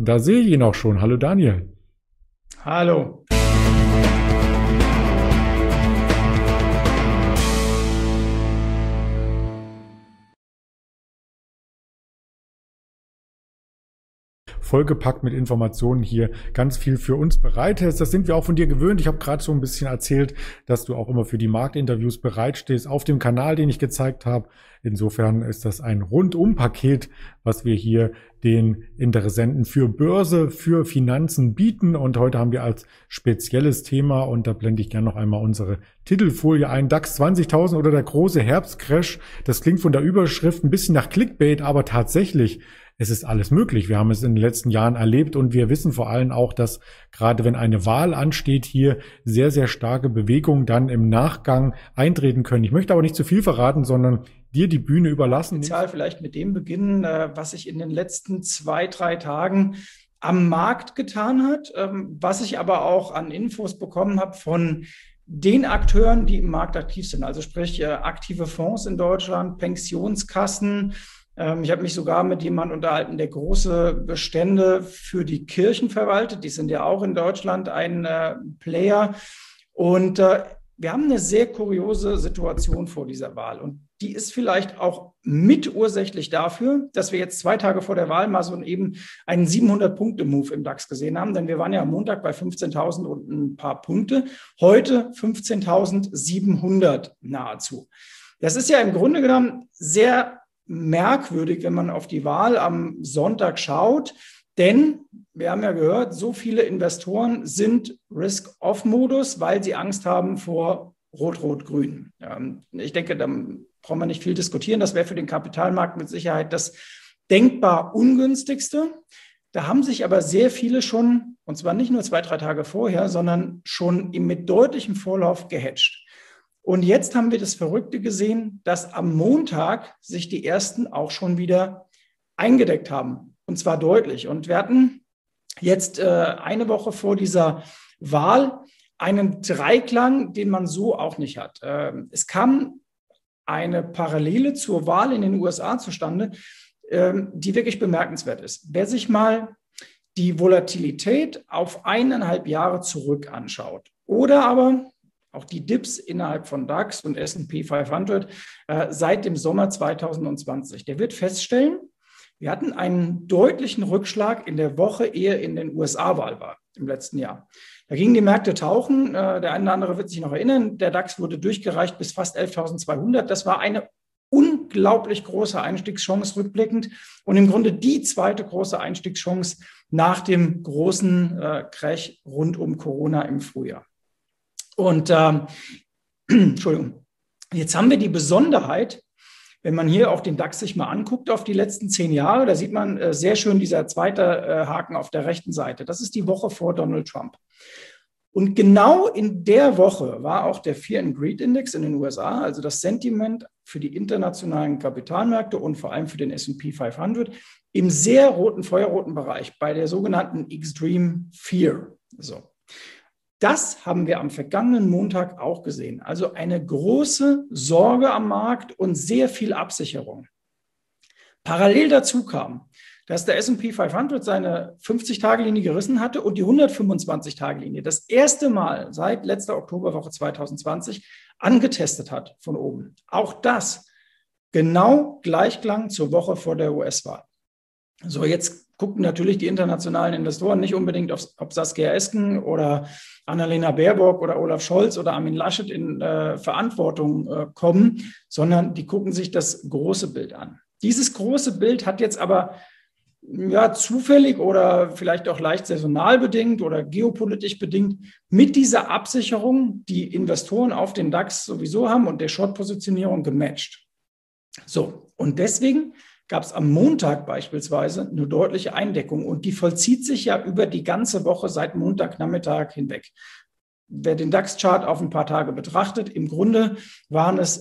Da sehe ich ihn auch schon. Hallo Daniel. Hallo. Vollgepackt mit Informationen hier, ganz viel für uns bereithältst. Das sind wir auch von dir gewöhnt. Ich habe gerade so ein bisschen erzählt, dass du auch immer für die Marktinterviews bereitstehst auf dem Kanal, den ich gezeigt habe. Insofern ist das ein Rundum-Paket, was wir hier den Interessenten für Börse, für Finanzen bieten. Und heute haben wir als spezielles Thema, und da blende ich gerne noch einmal unsere Titelfolie ein, DAX 20.000 oder der große Herbstcrash. Das klingt von der Überschrift ein bisschen nach Clickbait, aber tatsächlich, es ist alles möglich. Wir haben es in den letzten Jahren erlebt und wir wissen vor allem auch, dass gerade wenn eine Wahl ansteht, hier sehr, sehr starke Bewegungen dann im Nachgang eintreten können. Ich möchte aber nicht zu viel verraten, sondern dir die Bühne überlassen. Spezial vielleicht mit dem beginnen, was sich in den letzten 2-3 Tagen am Markt getan hat, was ich aber auch an Infos bekommen habe von den Akteuren, die im Markt aktiv sind. Also sprich aktive Fonds in Deutschland, Pensionskassen. Ich habe mich sogar mit jemandem unterhalten, der große Bestände für die Kirchen verwaltet. Die sind ja auch in Deutschland ein Player. Und wir haben eine sehr kuriose Situation vor dieser Wahl. Und die ist vielleicht auch mitursächlich dafür, dass wir jetzt 2 Tage vor der Wahl mal so eben einen 700-Punkte-Move im DAX gesehen haben. Denn wir waren ja am Montag bei 15.000 und ein paar Punkte. Heute 15.700 nahezu. Das ist ja im Grunde genommen sehr merkwürdig, wenn man auf die Wahl am Sonntag schaut, denn wir haben ja gehört, so viele Investoren sind Risk-Off-Modus, weil sie Angst haben vor Rot-Rot-Grün. Ich denke, da brauchen wir nicht viel diskutieren. Das wäre für den Kapitalmarkt mit Sicherheit das denkbar ungünstigste. Da haben sich aber sehr viele schon, und zwar nicht nur 2-3 Tage vorher, sondern schon mit deutlichem Vorlauf gehatcht. Und jetzt haben wir das Verrückte gesehen, dass am Montag sich die ersten auch schon wieder eingedeckt haben. Und zwar deutlich. Und wir hatten jetzt eine Woche vor dieser Wahl einen Dreiklang, den man so auch nicht hat. Es kam eine Parallele zur Wahl in den USA zustande, die wirklich bemerkenswert ist. Wer sich mal die Volatilität auf 1,5 Jahre zurück anschaut oder aber auch die Dips innerhalb von DAX und S&P 500 seit dem Sommer 2020. Der wird feststellen, wir hatten einen deutlichen Rückschlag in der Woche, ehe in den USA-Wahl war im letzten Jahr. Da gingen die Märkte tauchen. Der eine oder andere wird sich noch erinnern, der DAX wurde durchgereicht bis fast 11.200. Das war eine unglaublich große Einstiegschance rückblickend und im Grunde die zweite große Einstiegschance nach dem großen Crash rund um Corona im Frühjahr. Und Entschuldigung, jetzt haben wir die Besonderheit, wenn man hier auch den DAX sich mal anguckt auf die letzten 10 Jahre, da sieht man sehr schön dieser zweite Haken auf der rechten Seite. Das ist die Woche vor Donald Trump. Und genau in der Woche war auch der Fear and Greed Index in den USA, also das Sentiment für die internationalen Kapitalmärkte und vor allem für den S&P 500, im sehr roten, feuerroten Bereich bei der sogenannten Extreme Fear. So. Das haben wir am vergangenen Montag auch gesehen. Also eine große Sorge am Markt und sehr viel Absicherung. Parallel dazu kam, dass der S&P 500 seine 50-Tage-Linie gerissen hatte und die 125-Tage-Linie das erste Mal seit letzter Oktoberwoche 2020 angetestet hat von oben. Auch das genau Gleichklang zur Woche vor der US-Wahl. So, jetzt gucken natürlich die internationalen Investoren nicht unbedingt, ob Saskia Esken oder Annalena Baerbock oder Olaf Scholz oder Armin Laschet in Verantwortung kommen, sondern die gucken sich das große Bild an. Dieses große Bild hat jetzt aber zufällig oder vielleicht auch leicht saisonal bedingt oder geopolitisch bedingt mit dieser Absicherung, die Investoren auf den DAX sowieso haben und der Short-Positionierung gematcht. So, und deswegen gab es am Montag beispielsweise eine deutliche Eindeckung und die vollzieht sich ja über die ganze Woche seit Montagnachmittag hinweg. Wer den DAX-Chart auf ein paar Tage betrachtet, im Grunde waren es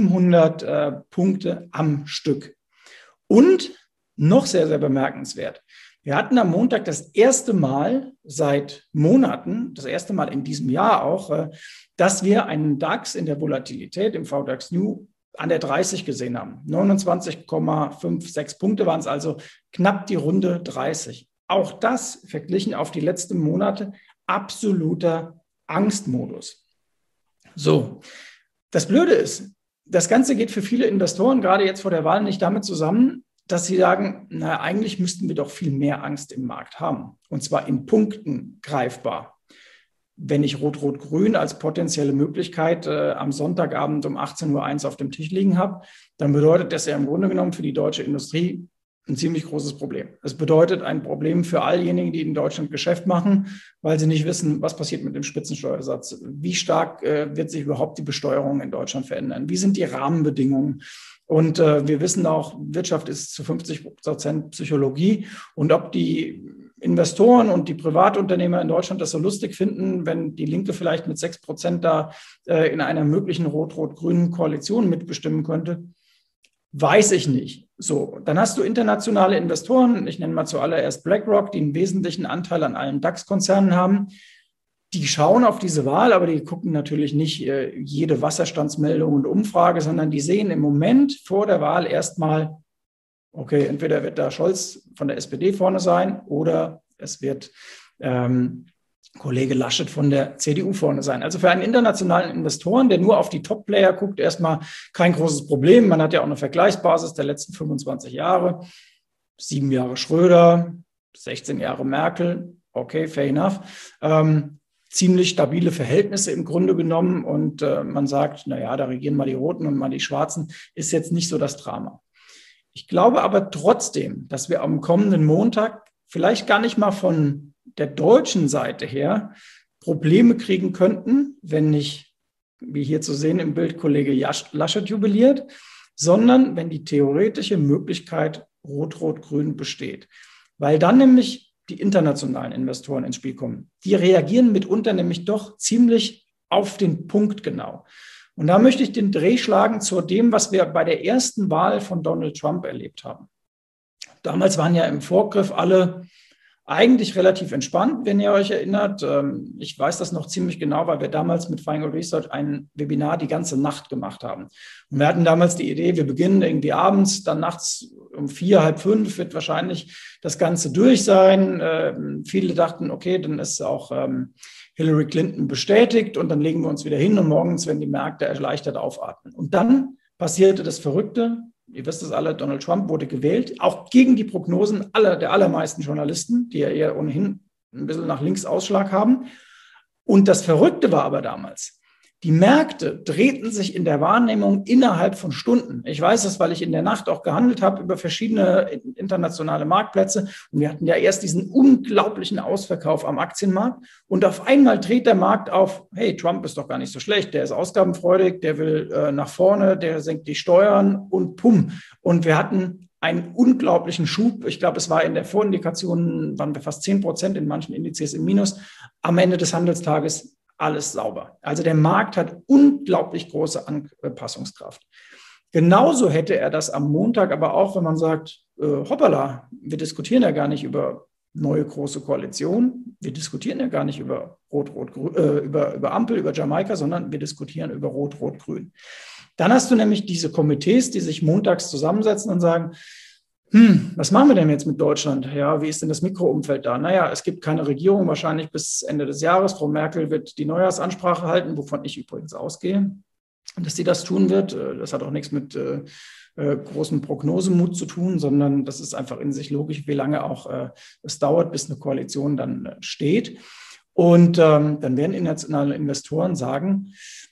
700 Punkte am Stück. Und noch sehr, sehr bemerkenswert, wir hatten am Montag das erste Mal seit Monaten, das erste Mal in diesem Jahr auch, dass wir einen DAX in der Volatilität im VDAX New an der 30 gesehen haben. 29,56 Punkte waren es, also knapp die Runde 30. auch das verglichen auf die letzten Monate absoluter Angstmodus. So, das Blöde ist, das Ganze geht für viele Investoren gerade jetzt vor der Wahl nicht damit zusammen, dass sie sagen, naja, eigentlich müssten wir doch viel mehr Angst im Markt haben. Und zwar in Punkten greifbar. Wenn ich Rot-Rot-Grün als potenzielle Möglichkeit am Sonntagabend um 18:01 Uhr auf dem Tisch liegen habe, dann bedeutet das ja im Grunde genommen für die deutsche Industrie ein ziemlich großes Problem. Es bedeutet ein Problem für all diejenigen, die in Deutschland Geschäft machen, weil sie nicht wissen, was passiert mit dem Spitzensteuersatz. Wie stark wird sich überhaupt die Besteuerung in Deutschland verändern? Wie sind die Rahmenbedingungen? Und wir wissen auch, Wirtschaft ist zu 50% Psychologie. Und ob die Investoren und die Privatunternehmer in Deutschland das so lustig finden, wenn die Linke vielleicht mit 6% da in einer möglichen rot-rot-grünen Koalition mitbestimmen könnte, weiß ich nicht. So, dann hast du internationale Investoren, ich nenne mal zuallererst BlackRock, die einen wesentlichen Anteil an allen DAX-Konzernen haben. Die schauen auf diese Wahl, aber die gucken natürlich nicht jede Wasserstandsmeldung und Umfrage, sondern die sehen im Moment vor der Wahl erstmal, okay, entweder wird da Scholz von der SPD vorne sein oder es wird Kollege Laschet von der CDU vorne sein. Also für einen internationalen Investoren, der nur auf die Top-Player guckt, erstmal kein großes Problem. Man hat ja auch eine Vergleichsbasis der letzten 25 Jahre. 7 Jahre Schröder, 16 Jahre Merkel. Okay, fair enough. Ziemlich stabile Verhältnisse im Grunde genommen. Und man sagt, naja, da regieren mal die Roten und mal die Schwarzen. Ist jetzt nicht so das Drama. Ich glaube aber trotzdem, dass wir am kommenden Montag vielleicht gar nicht mal von der deutschen Seite her Probleme kriegen könnten, wenn nicht, wie hier zu sehen im Bild, Kollege Laschet jubiliert, sondern wenn die theoretische Möglichkeit Rot-Rot-Grün besteht. Weil dann nämlich die internationalen Investoren ins Spiel kommen. Die reagieren mitunter nämlich doch ziemlich auf den Punkt genau. Und da möchte ich den Dreh schlagen zu dem, was wir bei der ersten Wahl von Donald Trump erlebt haben. Damals waren ja im Vorgriff alle eigentlich relativ entspannt, wenn ihr euch erinnert. Ich weiß das noch ziemlich genau, weil wir damals mit Feingold Research ein Webinar die ganze Nacht gemacht haben. Und wir hatten damals die Idee, wir beginnen irgendwie abends, dann nachts um 4, halb 5 wird wahrscheinlich das Ganze durch sein. Viele dachten, okay, dann ist auch Hillary Clinton bestätigt und dann legen wir uns wieder hin und morgens werden die Märkte erleichtert aufatmen. Und dann passierte das Verrückte. Ihr wisst es alle, Donald Trump wurde gewählt, auch gegen die Prognosen der allermeisten Journalisten, die ja eher ohnehin ein bisschen nach links Ausschlag haben. Und das Verrückte war aber damals, die Märkte drehten sich in der Wahrnehmung innerhalb von Stunden. Ich weiß das, weil ich in der Nacht auch gehandelt habe über verschiedene internationale Marktplätze. Und wir hatten ja erst diesen unglaublichen Ausverkauf am Aktienmarkt. Und auf einmal dreht der Markt auf, hey, Trump ist doch gar nicht so schlecht. Der ist ausgabenfreudig, der will nach vorne, der senkt die Steuern und pum. Und wir hatten einen unglaublichen Schub. Ich glaube, es war in der Vorindikation, waren wir fast 10%, in manchen Indizes im Minus. Am Ende des Handelstages alles sauber. Also der Markt hat unglaublich große Anpassungskraft. Genauso hätte er das am Montag aber auch, wenn man sagt, hoppala, wir diskutieren ja gar nicht über neue große Koalition, wir diskutieren ja gar nicht über Rot-Rot-Grün, über Ampel, über Jamaika, sondern wir diskutieren über Rot-Rot-Grün. Dann hast du nämlich diese Komitees, die sich montags zusammensetzen und sagen, was machen wir denn jetzt mit Deutschland? Ja, wie ist denn das Mikroumfeld da? Naja, es gibt keine Regierung, wahrscheinlich bis Ende des Jahres. Frau Merkel wird die Neujahrsansprache halten, wovon ich übrigens ausgehe, dass sie das tun wird. Das hat auch nichts mit großem Prognosemut zu tun, sondern das ist einfach in sich logisch, wie lange auch es dauert, bis eine Koalition dann steht. Und dann werden internationale Investoren sagen,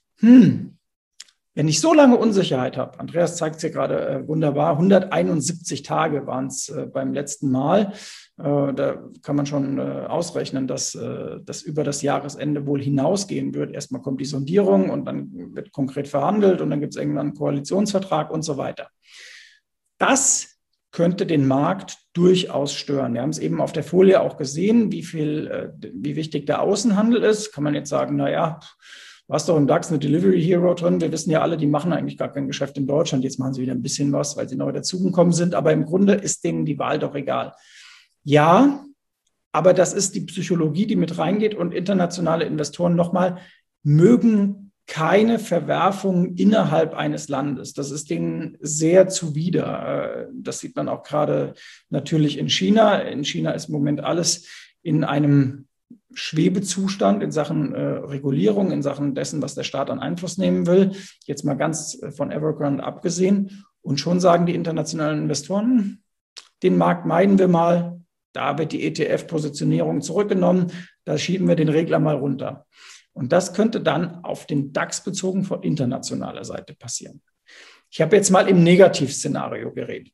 wenn ich so lange Unsicherheit habe, Andreas zeigt es hier gerade wunderbar, 171 Tage waren es beim letzten Mal. Da kann man schon ausrechnen, dass das über das Jahresende wohl hinausgehen wird. Erstmal kommt die Sondierung und dann wird konkret verhandelt und dann gibt es irgendwann einen Koalitionsvertrag und so weiter. Das könnte den Markt durchaus stören. Wir haben es eben auf der Folie auch gesehen, wie wichtig der Außenhandel ist. Kann man jetzt sagen, naja, du hast doch im DAX eine Delivery Hero drin. Wir wissen ja alle, die machen eigentlich gar kein Geschäft in Deutschland. Jetzt machen sie wieder ein bisschen was, weil sie neu dazugekommen sind. Aber im Grunde ist denen die Wahl doch egal. Ja, aber das ist die Psychologie, die mit reingeht. Und internationale Investoren nochmal mögen keine Verwerfung innerhalb eines Landes. Das ist denen sehr zuwider. Das sieht man auch gerade natürlich in China. In China ist im Moment alles in einem Schwebezustand in Sachen Regulierung, in Sachen dessen, was der Staat an Einfluss nehmen will. Jetzt mal ganz von Evergrande abgesehen. Und schon sagen die internationalen Investoren, den Markt meiden wir mal. Da wird die ETF-Positionierung zurückgenommen. Da schieben wir den Regler mal runter. Und das könnte dann auf den DAX bezogen von internationaler Seite passieren. Ich habe jetzt mal im Negativszenario geredet.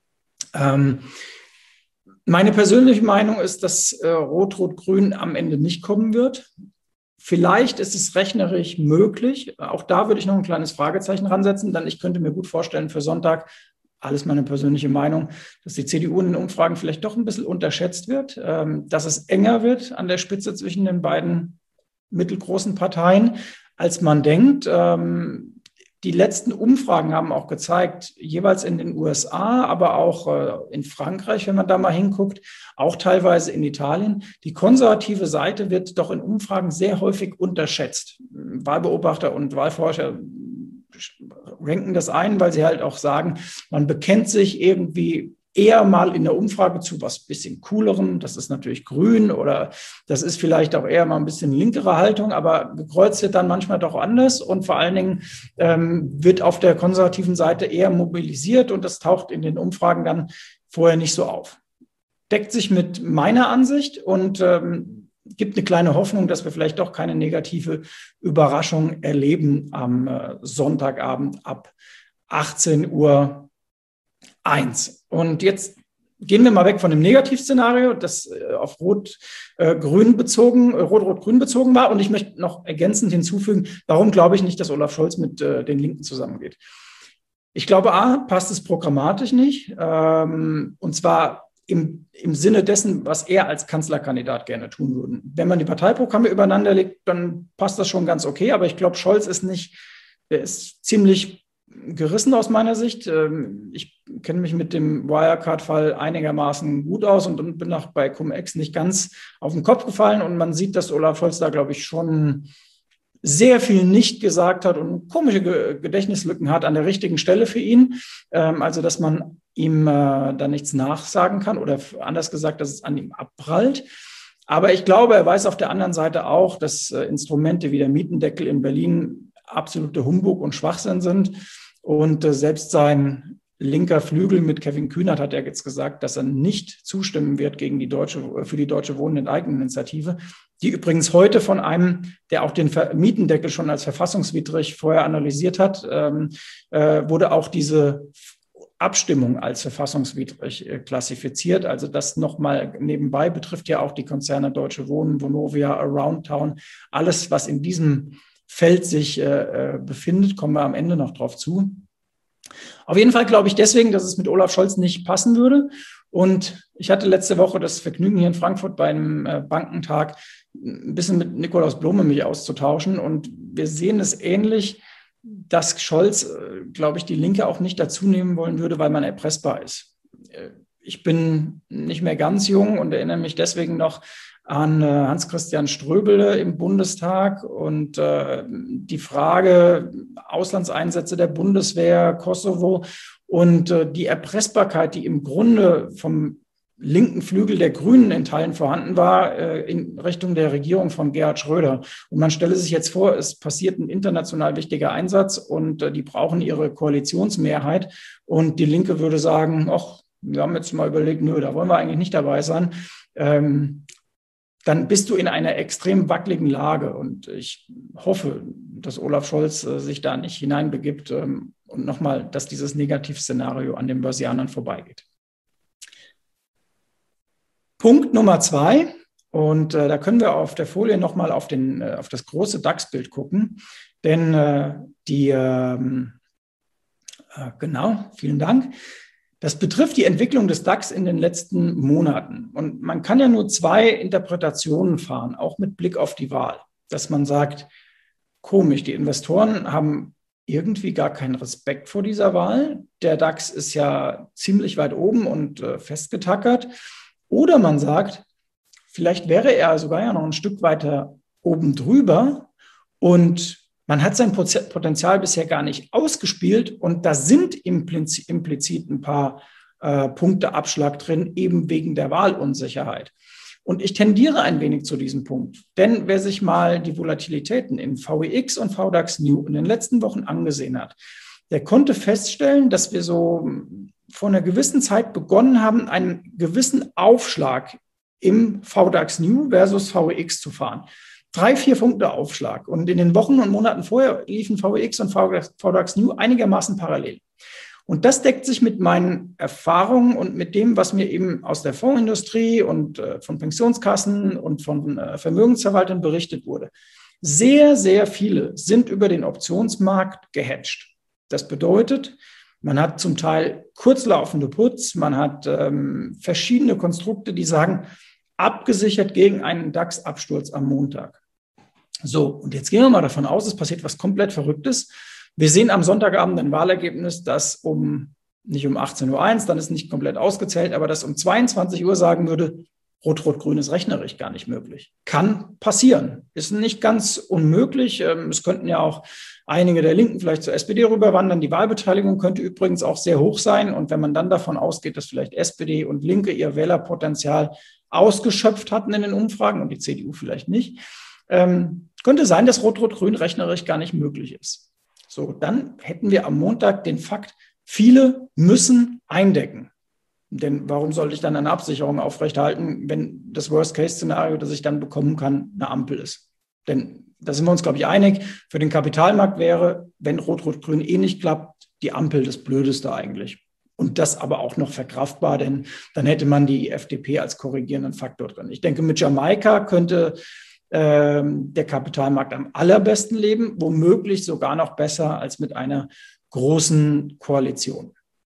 Meine persönliche Meinung ist, dass Rot-Rot-Grün am Ende nicht kommen wird. Vielleicht ist es rechnerisch möglich. Auch da würde ich noch ein kleines Fragezeichen ransetzen, denn ich könnte mir gut vorstellen für Sonntag, alles meine persönliche Meinung, dass die CDU in den Umfragen vielleicht doch ein bisschen unterschätzt wird, dass es enger wird an der Spitze zwischen den beiden mittelgroßen Parteien, als man denkt. Die letzten Umfragen haben auch gezeigt, jeweils in den USA, aber auch in Frankreich, wenn man da mal hinguckt, auch teilweise in Italien. Die konservative Seite wird doch in Umfragen sehr häufig unterschätzt. Wahlbeobachter und Wahlforscher ranken das ein, weil sie halt auch sagen, man bekennt sich irgendwie eher mal in der Umfrage zu was bisschen coolerem, das ist natürlich grün oder das ist vielleicht auch eher mal ein bisschen linkere Haltung, aber gekreuzt wird dann manchmal doch anders und vor allen Dingen wird auf der konservativen Seite eher mobilisiert und das taucht in den Umfragen dann vorher nicht so auf. Deckt sich mit meiner Ansicht und gibt eine kleine Hoffnung, dass wir vielleicht doch keine negative Überraschung erleben am Sonntagabend ab 18:01 Uhr. Und jetzt gehen wir mal weg von dem Negativszenario, das auf Rot-Rot-Grün bezogen war. Und ich möchte noch ergänzend hinzufügen, warum glaube ich nicht, dass Olaf Scholz mit den Linken zusammengeht. Ich glaube, passt es programmatisch nicht. Und zwar im Sinne dessen, was er als Kanzlerkandidat gerne tun würde. Wenn man die Parteiprogramme übereinander legt, dann passt das schon ganz okay. Aber ich glaube, Scholz der ist ziemlich gerissen aus meiner Sicht. Ich kenne mich mit dem Wirecard-Fall einigermaßen gut aus und bin auch bei Cum-Ex nicht ganz auf den Kopf gefallen. Und man sieht, dass Olaf Scholz da, glaube ich, schon sehr viel nicht gesagt hat und komische Gedächtnislücken hat an der richtigen Stelle für ihn. Also, dass man ihm da nichts nachsagen kann oder anders gesagt, dass es an ihm abprallt. Aber ich glaube, er weiß auf der anderen Seite auch, dass Instrumente wie der Mietendeckel in Berlin absolute Humbug und Schwachsinn sind. Und selbst sein linker Flügel mit Kevin Kühnert hat er jetzt gesagt, dass er nicht zustimmen wird für die Deutsche Wohnen-Enteignen-Initiative, die übrigens heute von einem, der auch den Mietendeckel schon als verfassungswidrig vorher analysiert hat, wurde auch diese Abstimmung als verfassungswidrig klassifiziert. Also das nochmal nebenbei betrifft ja auch die Konzerne Deutsche Wohnen, Vonovia, Aroundtown, alles, was in diesem Feld sich befindet, kommen wir am Ende noch drauf zu. Auf jeden Fall glaube ich deswegen, dass es mit Olaf Scholz nicht passen würde. Und ich hatte letzte Woche das Vergnügen, hier in Frankfurt bei einem Bankentag ein bisschen mit Nikolaus Blome mich auszutauschen. Und wir sehen es ähnlich, dass Scholz, glaube ich, die Linke auch nicht dazu nehmen wollen würde, weil man erpressbar ist. Ich bin nicht mehr ganz jung und erinnere mich deswegen noch an Hans-Christian Ströbele im Bundestag und die Frage Auslandseinsätze der Bundeswehr, Kosovo und die Erpressbarkeit, die im Grunde vom linken Flügel der Grünen in Teilen vorhanden war, in Richtung der Regierung von Gerhard Schröder. Und man stelle sich jetzt vor, es passiert ein international wichtiger Einsatz und die brauchen ihre Koalitionsmehrheit und die Linke würde sagen, ach, wir haben jetzt mal überlegt, nö, da wollen wir eigentlich nicht dabei sein. Dann bist du in einer extrem wackeligen Lage. Und ich hoffe, dass Olaf Scholz sich da nicht hineinbegibt und nochmal, dass dieses Negativszenario an den Börsianern vorbeigeht. Punkt Nummer 2, und da können wir auf der Folie nochmal auf das große DAX-Bild gucken, denn genau, vielen Dank. Das betrifft die Entwicklung des DAX in den letzten Monaten. Und man kann ja nur zwei Interpretationen fahren, auch mit Blick auf die Wahl. Dass man sagt, komisch, die Investoren haben irgendwie gar keinen Respekt vor dieser Wahl. Der DAX ist ja ziemlich weit oben und festgetackert. Oder man sagt, vielleicht wäre er sogar ja noch ein Stück weiter oben drüber und man hat sein Potenzial bisher gar nicht ausgespielt und da sind implizit ein paar Punkte Abschlag drin, eben wegen der Wahlunsicherheit. Und ich tendiere ein wenig zu diesem Punkt, denn wer sich mal die Volatilitäten in VEX und VDAX New in den letzten Wochen angesehen hat, der konnte feststellen, dass wir so vor einer gewissen Zeit begonnen haben, einen gewissen Aufschlag im VDAX New versus VEX zu fahren. 3-4 Punkte Aufschlag. Und in den Wochen und Monaten vorher liefen VEX und VDAX New einigermaßen parallel. Und das deckt sich mit meinen Erfahrungen und mit dem, was mir eben aus der Fondsindustrie und von Pensionskassen und von Vermögensverwaltern berichtet wurde. Sehr, sehr viele sind über den Optionsmarkt gehatcht. Das bedeutet, man hat zum Teil kurzlaufende Puts, man hat verschiedene Konstrukte, die sagen, abgesichert gegen einen DAX-Absturz am Montag. So, und jetzt gehen wir mal davon aus, es passiert was komplett Verrücktes. Wir sehen am Sonntagabend ein Wahlergebnis, das nicht um 18:01 Uhr, dann ist nicht komplett ausgezählt, aber das um 22 Uhr sagen würde, Rot-Rot-Grün ist rechnerisch gar nicht möglich. Kann passieren. Ist nicht ganz unmöglich. Es könnten ja auch einige der Linken vielleicht zur SPD rüberwandern. Die Wahlbeteiligung könnte übrigens auch sehr hoch sein. Und wenn man dann davon ausgeht, dass vielleicht SPD und Linke ihr Wählerpotenzial ausgeschöpft hatten in den Umfragen und die CDU vielleicht nicht, könnte sein, dass Rot-Rot-Grün rechnerisch gar nicht möglich ist. So, dann hätten wir am Montag den Fakt, viele müssen eindecken. Denn warum sollte ich dann eine Absicherung aufrechterhalten, wenn das Worst-Case-Szenario, das ich dann bekommen kann, eine Ampel ist? Denn da sind wir uns, glaube ich, einig, für den Kapitalmarkt wäre, wenn Rot-Rot-Grün nicht klappt, die Ampel das Blödeste eigentlich. Und das aber auch noch verkraftbar, denn dann hätte man die FDP als korrigierenden Faktor drin. Ich denke, mit Jamaika könnte der Kapitalmarkt am allerbesten leben, womöglich sogar noch besser als mit einer großen Koalition.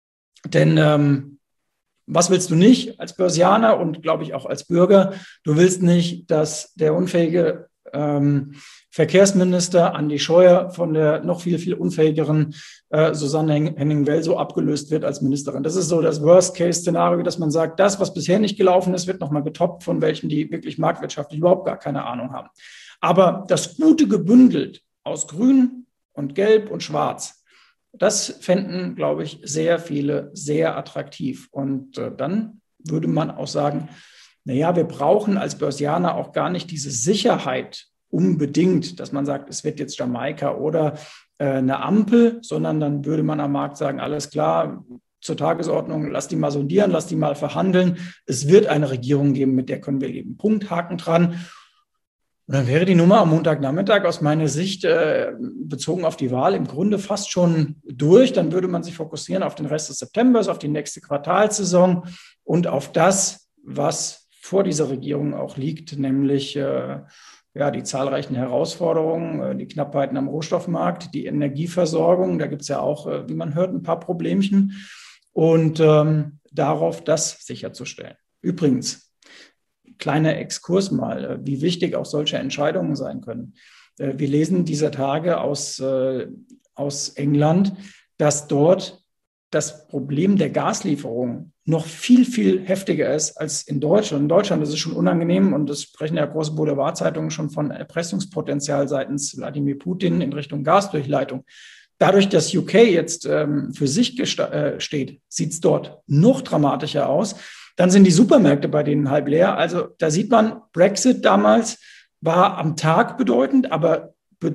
Denn was willst du nicht als Börsianer und, glaube ich, auch als Bürger? Du willst nicht, dass der unfähige Verkehrsminister Andi Scheuer von der noch viel, viel unfähigeren Susanne Henning-Welsow abgelöst wird als Ministerin. Das ist so das Worst-Case-Szenario, dass man sagt, das, was bisher nicht gelaufen ist, wird nochmal getoppt von welchen, die wirklich marktwirtschaftlich überhaupt gar keine Ahnung haben. Aber das Gute gebündelt aus Grün und Gelb und Schwarz, das fänden, glaube ich, sehr viele sehr attraktiv. Und dann würde man auch sagen, naja, wir brauchen als Börsianer auch gar nicht diese Sicherheit unbedingt, dass man sagt, es wird jetzt Jamaika oder eine Ampel, sondern dann würde man am Markt sagen, alles klar, zur Tagesordnung, lass die mal sondieren, lass die mal verhandeln. Es wird eine Regierung geben, mit der können wir leben. Punkt, Haken dran. Und dann wäre die Nummer am Montagnachmittag aus meiner Sicht bezogen auf die Wahl im Grunde fast schon durch. Dann würde man sich fokussieren auf den Rest des Septembers, auf die nächste Quartalssaison und auf das, was vor dieser Regierung auch liegt, nämlich die zahlreichen Herausforderungen, die Knappheiten am Rohstoffmarkt, die Energieversorgung. Da gibt es ja auch, wie man hört, ein paar Problemchen. Und darauf das sicherzustellen. Übrigens, kleiner Exkurs mal, wie wichtig auch solche Entscheidungen sein können. Wir lesen dieser Tage aus England, dass dort das Problem der Gaslieferung noch viel, viel heftiger ist als in Deutschland. In Deutschland ist es schon unangenehm und es sprechen ja große Boulevardzeitungen schon von Erpressungspotenzial seitens Wladimir Putin in Richtung Gasdurchleitung. Dadurch, dass UK jetzt für sich steht, sieht es dort noch dramatischer aus. Dann sind die Supermärkte bei denen halb leer. Also da sieht man, Brexit damals war am Tag bedeutend, aber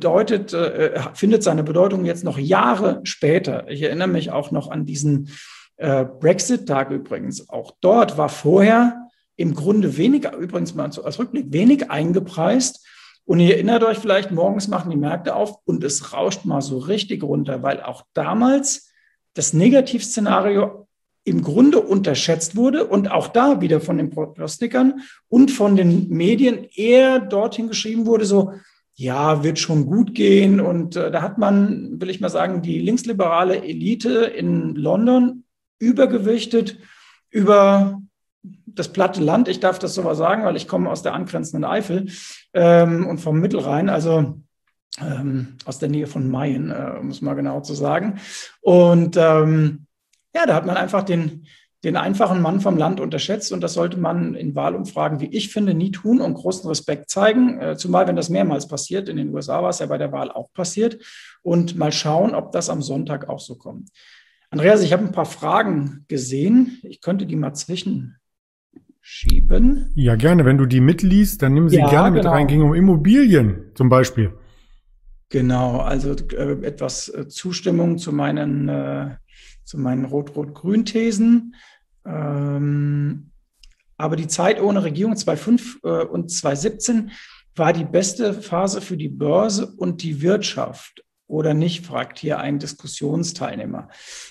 findet seine Bedeutung jetzt noch Jahre später. Ich erinnere mich auch noch an diesen Brexit-Tag übrigens. Auch dort war vorher im Grunde übrigens mal als Rückblick, wenig eingepreist. Und ihr erinnert euch vielleicht, morgens machen die Märkte auf und es rauscht mal so richtig runter, weil auch damals das Negativszenario im Grunde unterschätzt wurde und auch da wieder von den Prognostikern und von den Medien eher dorthin geschrieben wurde, so, ja, wird schon gut gehen. Und da hat man, will ich mal sagen, die linksliberale Elite in London übergewichtet über das platte Land. Ich darf das so mal sagen, weil ich komme aus der angrenzenden Eifel und vom Mittelrhein, also aus der Nähe von Mayen, um es mal genau zu sagen. Und da hat man einfach den den einfachen Mann vom Land unterschätzt und das sollte man in Wahlumfragen, wie ich finde, nie tun und großen Respekt zeigen, zumal wenn das mehrmals passiert. In den USA war es ja bei der Wahl auch passiert und mal schauen, ob das am Sonntag auch so kommt. Andreas, ich habe ein paar Fragen gesehen. Ich könnte die mal zwischenschieben. Ja, gerne. Wenn du die mitliest, dann nimm sie gerne mit rein. Ging um Immobilien zum Beispiel. Genau, also etwas Zustimmung zu meinen Rot-Rot-Grün-Thesen. Aber die Zeit ohne Regierung 2005 und 2017 war die beste Phase für die Börse und die Wirtschaft. Oder nicht, fragt hier ein Diskussionsteilnehmer.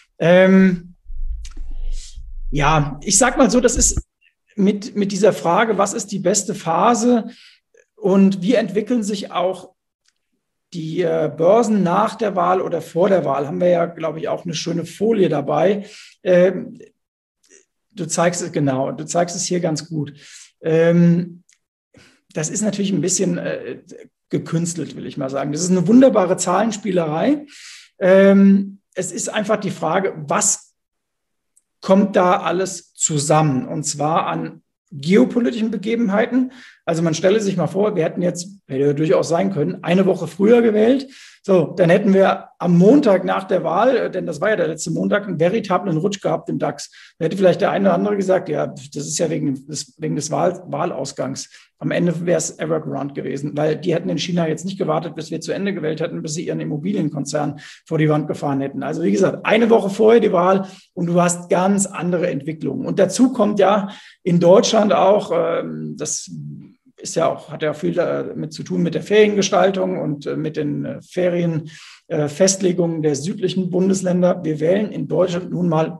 Ja, ich sag mal so, das ist mit dieser Frage, was ist die beste Phase und wie entwickeln sich auch die Börsen nach der Wahl oder vor der Wahl, haben wir ja, glaube ich, auch eine schöne Folie dabei. Du zeigst es genau, du zeigst es hier ganz gut. Das ist natürlich ein bisschen gekünstelt, will ich mal sagen. Das ist eine wunderbare Zahlenspielerei. Es ist einfach die Frage, was kommt da alles zusammen? Und zwar an geopolitischen Begebenheiten. Also man stelle sich mal vor, wir hätten jetzt, hätte durchaus sein können, eine Woche früher gewählt. So, dann hätten wir am Montag nach der Wahl, denn das war ja der letzte Montag, einen veritablen Rutsch gehabt im DAX. Da hätte vielleicht der eine oder andere gesagt, ja, das ist ja wegen des Wahlausgangs. Am Ende wäre es Evergrande gewesen, weil die hätten in China jetzt nicht gewartet, bis wir zu Ende gewählt hätten, bis sie ihren Immobilienkonzern vor die Wand gefahren hätten. Also wie gesagt, eine Woche vorher die Wahl und du hast ganz andere Entwicklungen. Und dazu kommt ja in Deutschland auch, das ist ja auch, hat ja viel damit zu tun mit der Feriengestaltung und mit den Ferienfestlegungen der südlichen Bundesländer. Wir wählen in Deutschland nun mal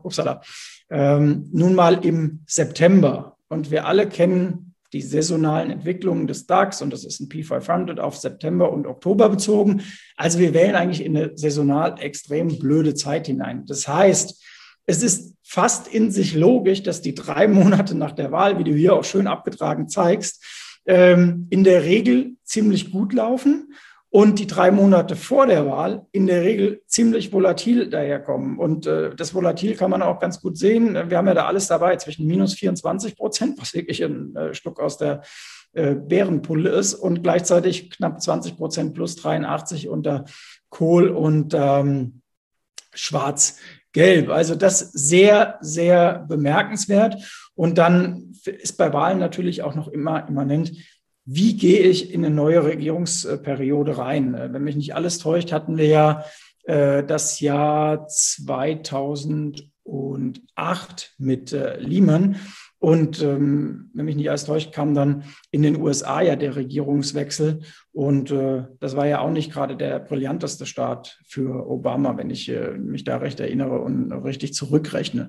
im September. Und wir alle kennen die saisonalen Entwicklungen des DAX und das ist ein P500 auf September und Oktober bezogen. Also wir wählen eigentlich in eine saisonal extrem blöde Zeit hinein. Das heißt, es ist fast in sich logisch, dass die 3 Monate nach der Wahl, wie du hier auch schön abgetragen zeigst, in der Regel ziemlich gut laufen und die 3 Monate vor der Wahl in der Regel ziemlich volatil daherkommen. Und das Volatil kann man auch ganz gut sehen. Wir haben ja da alles dabei zwischen minus 24%, was wirklich ein Stück aus der Bärenpulle ist, und gleichzeitig knapp 20% plus 83 unter Kohl und Schwarz-Gelb. Also das sehr, sehr bemerkenswert. Und dann ist bei Wahlen natürlich auch noch immer immanent, wie gehe ich in eine neue Regierungsperiode rein? Wenn mich nicht alles täuscht, hatten wir ja das Jahr 2008 mit Lehman. Und wenn mich nicht alles täuscht, kam dann in den USA ja der Regierungswechsel. Und das war ja auch nicht gerade der brillanteste Start für Obama, wenn ich mich da recht erinnere und richtig zurückrechne.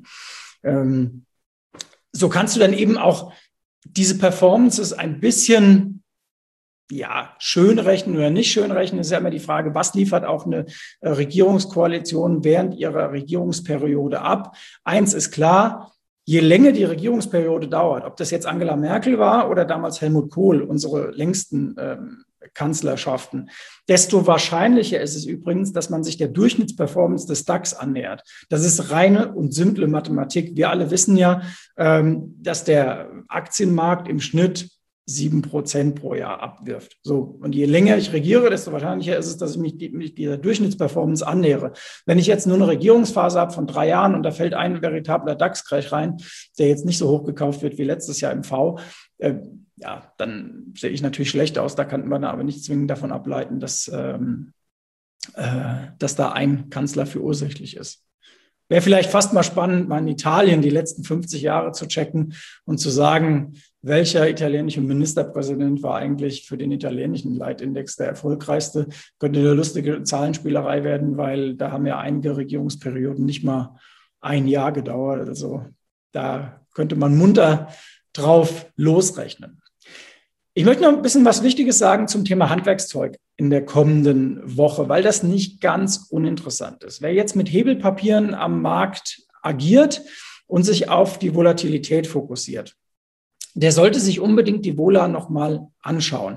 So kannst du dann eben auch diese Performances ein bisschen schön rechnen oder nicht schön rechnen. Das ist ja immer die Frage, was liefert auch eine Regierungskoalition während ihrer Regierungsperiode ab? Eins ist klar, je länger die Regierungsperiode dauert, ob das jetzt Angela Merkel war oder damals Helmut Kohl, unsere längsten Kanzlerschaften, desto wahrscheinlicher ist es übrigens, dass man sich der Durchschnittsperformance des DAX annähert. Das ist reine und simple Mathematik. Wir alle wissen ja, dass der Aktienmarkt im Schnitt 7% pro Jahr abwirft. So. Und je länger ich regiere, desto wahrscheinlicher ist es, dass ich mich dieser Durchschnittsperformance annähere. Wenn ich jetzt nur eine Regierungsphase habe von 3 Jahren und da fällt ein veritabler DAX-Crash rein, der jetzt nicht so hoch gekauft wird wie letztes Jahr im V, dann sehe ich natürlich schlecht aus. Da kann man aber nicht zwingend davon ableiten, dass da ein Kanzler für ursächlich ist. Wäre vielleicht fast mal spannend, mal in Italien die letzten 50 Jahre zu checken und zu sagen, welcher italienische Ministerpräsident war eigentlich für den italienischen Leitindex der erfolgreichste. Könnte eine lustige Zahlenspielerei werden, weil da haben ja einige Regierungsperioden nicht mal 1 Jahr gedauert. Also da könnte man munter drauf losrechnen. Ich möchte noch ein bisschen was Wichtiges sagen zum Thema Handwerkszeug in der kommenden Woche, weil das nicht ganz uninteressant ist. Wer jetzt mit Hebelpapieren am Markt agiert und sich auf die Volatilität fokussiert, der sollte sich unbedingt die Vola nochmal anschauen.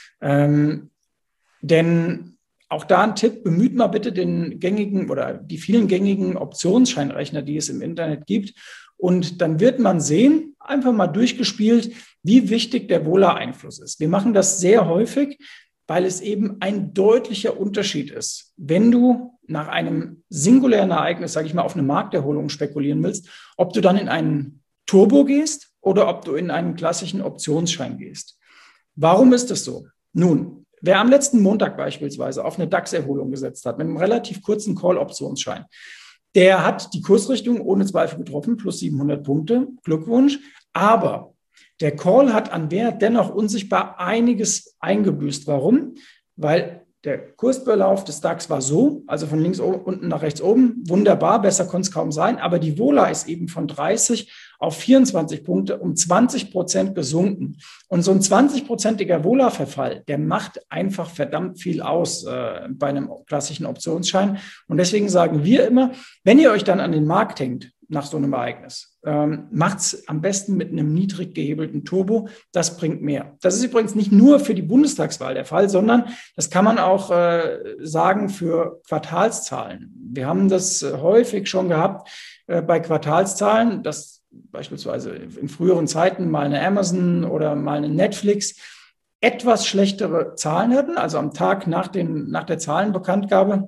Denn auch da ein Tipp, bemüht mal bitte den gängigen oder die vielen gängigen Optionsscheinrechner, die es im Internet gibt, Und dann wird man sehen, einfach mal durchgespielt, wie wichtig der Wohler-Einfluss ist. Wir machen das sehr häufig, weil es eben ein deutlicher Unterschied ist. Wenn du nach einem singulären Ereignis, sage ich mal, auf eine Markterholung spekulieren willst, ob du dann in einen Turbo gehst oder ob du in einen klassischen Optionsschein gehst. Warum ist das so? Nun, wer am letzten Montag beispielsweise auf eine DAX-Erholung gesetzt hat, mit einem relativ kurzen Call-Optionsschein, der hat die Kursrichtung ohne Zweifel getroffen, plus 700 Punkte, Glückwunsch. Aber der Call hat an Wert dennoch unsichtbar einiges eingebüßt. Warum? Weil der Kursverlauf des DAX war so, also von links unten nach rechts oben, wunderbar, besser konnte es kaum sein, aber die Vola ist eben von 30 auf 24 Punkte um 20% gesunken. Und so ein 20%iger Vola-Verfall, der macht einfach verdammt viel aus bei einem klassischen Optionsschein. Und deswegen sagen wir immer, wenn ihr euch dann an den Markt hängt, nach so einem Ereignis. Macht es am besten mit einem niedrig gehebelten Turbo. Das bringt mehr. Das ist übrigens nicht nur für die Bundestagswahl der Fall, sondern das kann man auch sagen für Quartalszahlen. Wir haben das häufig schon gehabt bei Quartalszahlen, dass beispielsweise in früheren Zeiten mal eine Amazon oder mal eine Netflix etwas schlechtere Zahlen hatten, also am Tag nach der Zahlenbekanntgabe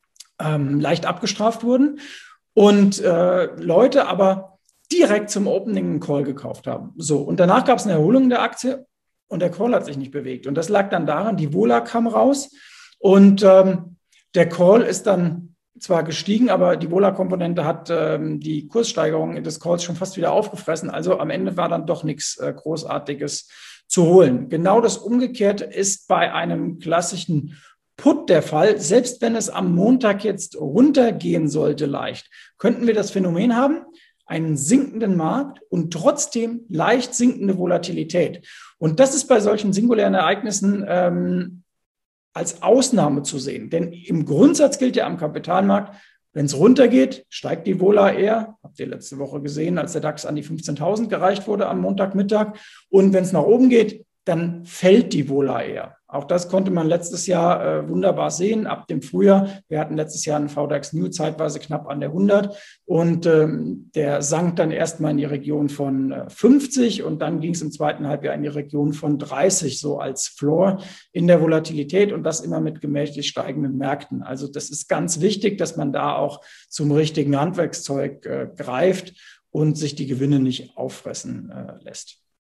leicht abgestraft wurden. Und Leute aber direkt zum Opening Call gekauft haben. So, und danach gab es eine Erholung der Aktie und der Call hat sich nicht bewegt. Und das lag dann daran, die Vola kam raus und der Call ist dann zwar gestiegen, aber die Vola-Komponente hat die Kurssteigerung des Calls schon fast wieder aufgefressen. Also am Ende war dann doch nichts Großartiges zu holen. Genau das Umgekehrte ist bei einem klassischen Put der Fall. Selbst wenn es am Montag jetzt runtergehen sollte leicht, könnten wir das Phänomen haben, einen sinkenden Markt und trotzdem leicht sinkende Volatilität. Und das ist bei solchen singulären Ereignissen als Ausnahme zu sehen. Denn im Grundsatz gilt ja am Kapitalmarkt, wenn es runtergeht, steigt die Vola eher. Habt ihr letzte Woche gesehen, als der DAX an die 15.000 gereicht wurde am Montagmittag. Und wenn es nach oben geht, dann fällt die Vola eher. Auch das konnte man letztes Jahr wunderbar sehen, ab dem Frühjahr. Wir hatten letztes Jahr einen VDAX New zeitweise knapp an der 100 und der sank dann erstmal in die Region von 50 und dann ging es im zweiten Halbjahr in die Region von 30, so als Floor in der Volatilität und das immer mit gemächlich steigenden Märkten. Also das ist ganz wichtig, dass man da auch zum richtigen Handwerkszeug greift und sich die Gewinne nicht auffressen lässt.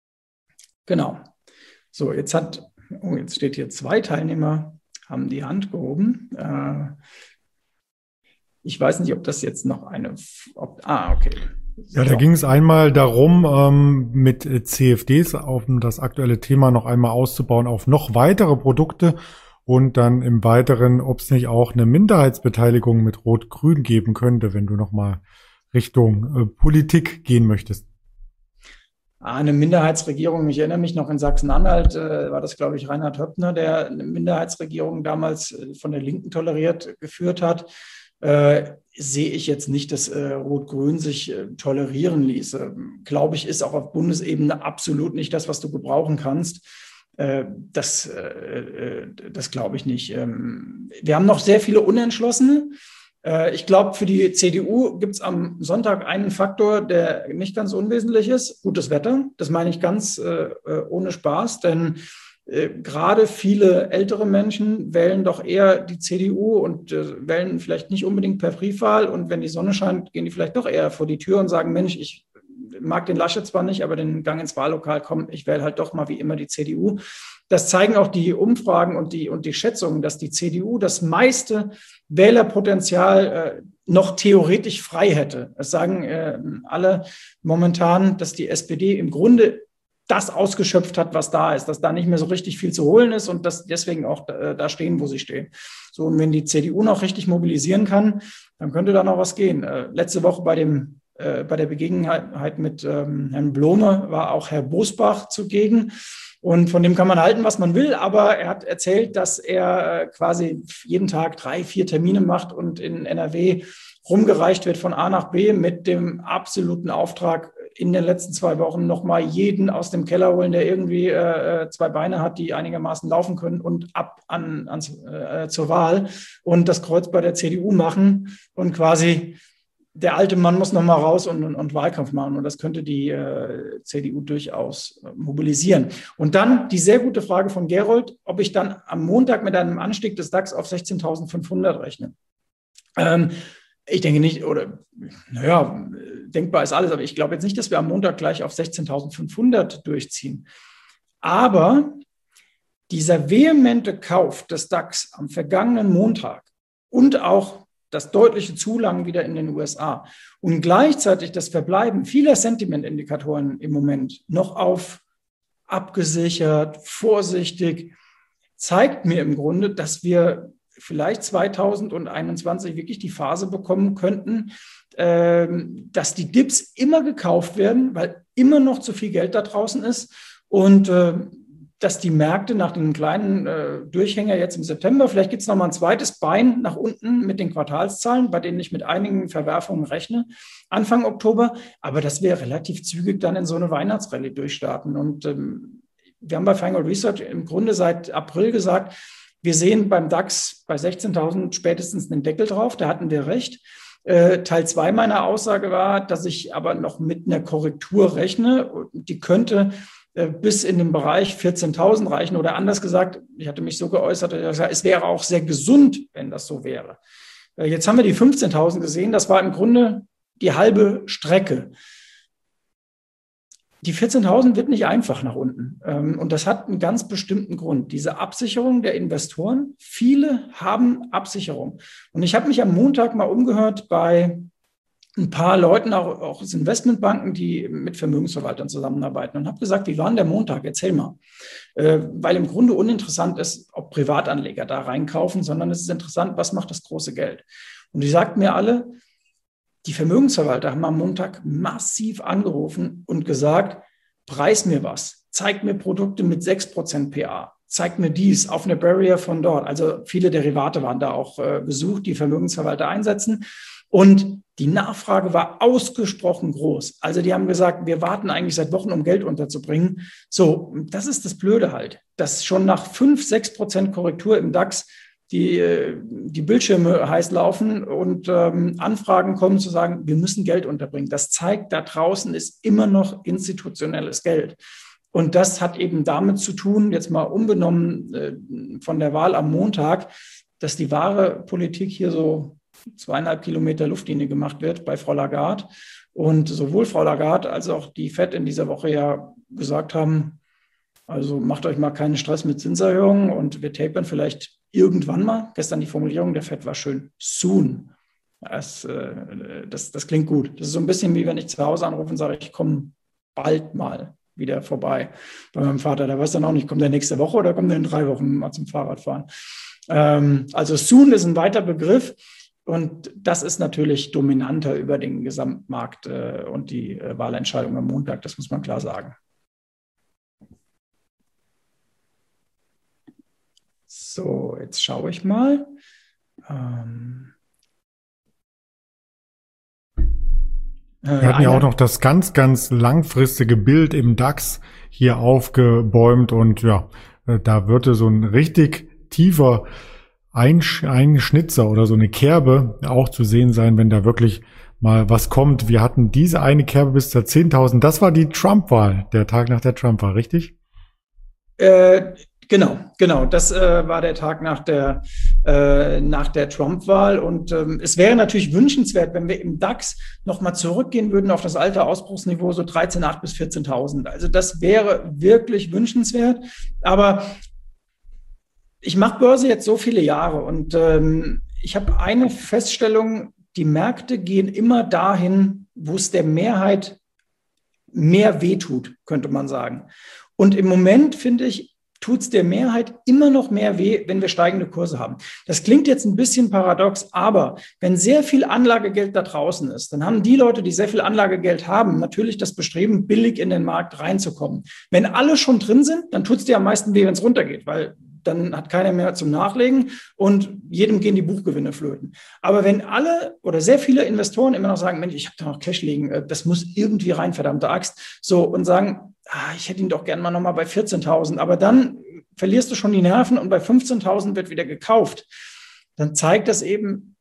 Genau. So, jetzt steht hier 2 Teilnehmer, haben die Hand gehoben. Ich weiß nicht, ob das jetzt noch okay. Ja, da ging es einmal darum, mit CFDs auf das aktuelle Thema noch einmal auszubauen auf noch weitere Produkte und dann im Weiteren, ob es nicht auch eine Minderheitsbeteiligung mit Rot-Grün geben könnte, wenn du noch mal Richtung Politik gehen möchtest. Eine Minderheitsregierung, ich erinnere mich noch in Sachsen-Anhalt, war das, glaube ich, Reinhard Höppner, der eine Minderheitsregierung damals von der Linken toleriert geführt hat. Sehe ich jetzt nicht, dass Rot-Grün sich tolerieren ließe. Glaube ich, ist auch auf Bundesebene absolut nicht das, was du gebrauchen kannst. Das glaube ich nicht. Wir haben noch sehr viele Unentschlossene. Ich glaube, für die CDU gibt es am Sonntag einen Faktor, der nicht ganz unwesentlich ist. Gutes Wetter. Das meine ich ganz ohne Spaß, denn gerade viele ältere Menschen wählen doch eher die CDU und wählen vielleicht nicht unbedingt per Briefwahl. Und wenn die Sonne scheint, gehen die vielleicht doch eher vor die Tür und sagen, Mensch, ich mag den Laschet zwar nicht, aber den Gang ins Wahllokal, komm, ich wähle halt doch mal wie immer die CDU. Das zeigen auch die Umfragen und die Schätzungen, dass die CDU das meiste Wählerpotenzial noch theoretisch frei hätte. Es sagen alle momentan, dass die SPD im Grunde das ausgeschöpft hat, was da ist, dass da nicht mehr so richtig viel zu holen ist und dass deswegen auch da stehen, wo sie stehen. So, und wenn die CDU noch richtig mobilisieren kann, dann könnte da noch was gehen. Letzte Woche bei der Begegnung mit Herrn Blome war auch Herr Bosbach zugegen. Und von dem kann man halten, was man will, aber er hat erzählt, dass er quasi jeden Tag 3, 4 Termine macht und in NRW rumgereicht wird von A nach B mit dem absoluten Auftrag, in den letzten 2 Wochen nochmal jeden aus dem Keller holen, der irgendwie 2 Beine hat, die einigermaßen laufen können und ab zur Wahl und das Kreuz bei der CDU machen und quasi der alte Mann muss noch mal raus und Wahlkampf machen. Und das könnte die CDU durchaus mobilisieren. Und dann die sehr gute Frage von Gerold, ob ich dann am Montag mit einem Anstieg des DAX auf 16.500 rechne. Ich denke nicht, oder naja, denkbar ist alles, aber ich glaube jetzt nicht, dass wir am Montag gleich auf 16.500 durchziehen. Aber dieser vehemente Kauf des DAX am vergangenen Montag und auch das deutliche Zulangen wieder in den USA und gleichzeitig das Verbleiben vieler Sentimentindikatoren im Moment noch auf abgesichert, vorsichtig, zeigt mir im Grunde, dass wir vielleicht 2021 wirklich die Phase bekommen könnten, dass die Dips immer gekauft werden, weil immer noch zu viel Geld da draußen ist und dass die Märkte nach dem kleinen Durchhänger jetzt im September, vielleicht gibt es nochmal ein zweites Bein nach unten mit den Quartalszahlen, bei denen ich mit einigen Verwerfungen rechne, Anfang Oktober, aber dass wir relativ zügig dann in so eine Weihnachtsrallye durchstarten. Und wir haben bei Feingold Research im Grunde seit April gesagt, wir sehen beim DAX bei 16.000 spätestens einen Deckel drauf, da hatten wir recht. Teil 2 meiner Aussage war, dass ich aber noch mit einer Korrektur rechne, die könnte bis in den Bereich 14.000 reichen oder anders gesagt, ich hatte mich so geäußert, es wäre auch sehr gesund, wenn das so wäre. Jetzt haben wir die 15.000 gesehen, das war im Grunde die halbe Strecke. Die 14.000 wird nicht einfach nach unten und das hat einen ganz bestimmten Grund. Diese Absicherung der Investoren, viele haben Absicherung. Und ich habe mich am Montag mal umgehört bei ein paar Leuten, auch aus Investmentbanken, die mit Vermögensverwaltern zusammenarbeiten und habe gesagt, wie war denn der Montag? Erzähl mal. Weil im Grunde uninteressant ist, ob Privatanleger da reinkaufen, sondern es ist interessant, was macht das große Geld? Und die sagten mir alle, die Vermögensverwalter haben am Montag massiv angerufen und gesagt, preis mir was, zeig mir Produkte mit 6% PA, zeig mir dies auf eine Barrier von dort. Also viele Derivate waren da auch gesucht, die Vermögensverwalter einsetzen. Und die Nachfrage war ausgesprochen groß. Also die haben gesagt, wir warten eigentlich seit Wochen, um Geld unterzubringen. So, das ist das Blöde halt, dass schon nach 5-6% Korrektur im DAX die Bildschirme heiß laufen und Anfragen kommen zu sagen, wir müssen Geld unterbringen. Das zeigt, da draußen ist immer noch institutionelles Geld. Und das hat eben damit zu tun, jetzt mal unbenommen von der Wahl am Montag, dass die wahre Politik hier so 2,5 Kilometer Luftlinie gemacht wird bei Frau Lagarde. Und sowohl Frau Lagarde als auch die FED in dieser Woche ja gesagt haben, also macht euch mal keinen Stress mit Zinserhöhungen und wir tapern vielleicht irgendwann mal. Gestern die Formulierung der FED war schön, soon. Das klingt gut. Das ist so ein bisschen wie wenn ich zu Hause anrufe und sage, ich komme bald mal wieder vorbei bei meinem Vater. Der weiß dann auch nicht, kommt der nächste Woche oder kommt der in 3 Wochen mal zum Fahrradfahren. Also soon ist ein weiter Begriff. Und das ist natürlich dominanter über den Gesamtmarkt und die Wahlentscheidung am Montag, das muss man klar sagen. So, jetzt schaue ich mal. Wir hatten ja auch noch das ganz, ganz langfristige Bild im DAX hier aufgebäumt und ja, da würde so ein richtig tiefer ein Schnitzer oder so eine Kerbe auch zu sehen sein, wenn da wirklich mal was kommt. Wir hatten diese eine Kerbe bis zur 10.000. Das war die Trump-Wahl, der Tag nach der Trump-Wahl, richtig? Genau. Das war der Tag nach der Trump-Wahl. Und es wäre natürlich wünschenswert, wenn wir im DAX nochmal zurückgehen würden auf das alte Ausbruchsniveau, so 13.800 bis 14.000. Also das wäre wirklich wünschenswert. Aber ich mache Börse jetzt so viele Jahre und ich habe eine Feststellung, die Märkte gehen immer dahin, wo es der Mehrheit mehr wehtut, könnte man sagen. Und im Moment, finde ich, tut es der Mehrheit immer noch mehr weh, wenn wir steigende Kurse haben. Das klingt jetzt ein bisschen paradox, aber wenn sehr viel Anlagegeld da draußen ist, dann haben die Leute, die sehr viel Anlagegeld haben, natürlich das Bestreben, billig in den Markt reinzukommen. Wenn alle schon drin sind, dann tut es dir am meisten weh, wenn es runtergeht, weil dann hat keiner mehr zum Nachlegen und jedem gehen die Buchgewinne flöten. Aber wenn alle oder sehr viele Investoren immer noch sagen, Mensch, ich habe da noch Cash liegen, das muss irgendwie rein, verdammte Axt, so und sagen, ich hätte ihn doch gerne mal nochmal bei 14.000, aber dann verlierst du schon die Nerven und bei 15.000 wird wieder gekauft. Dann zeigt das eben,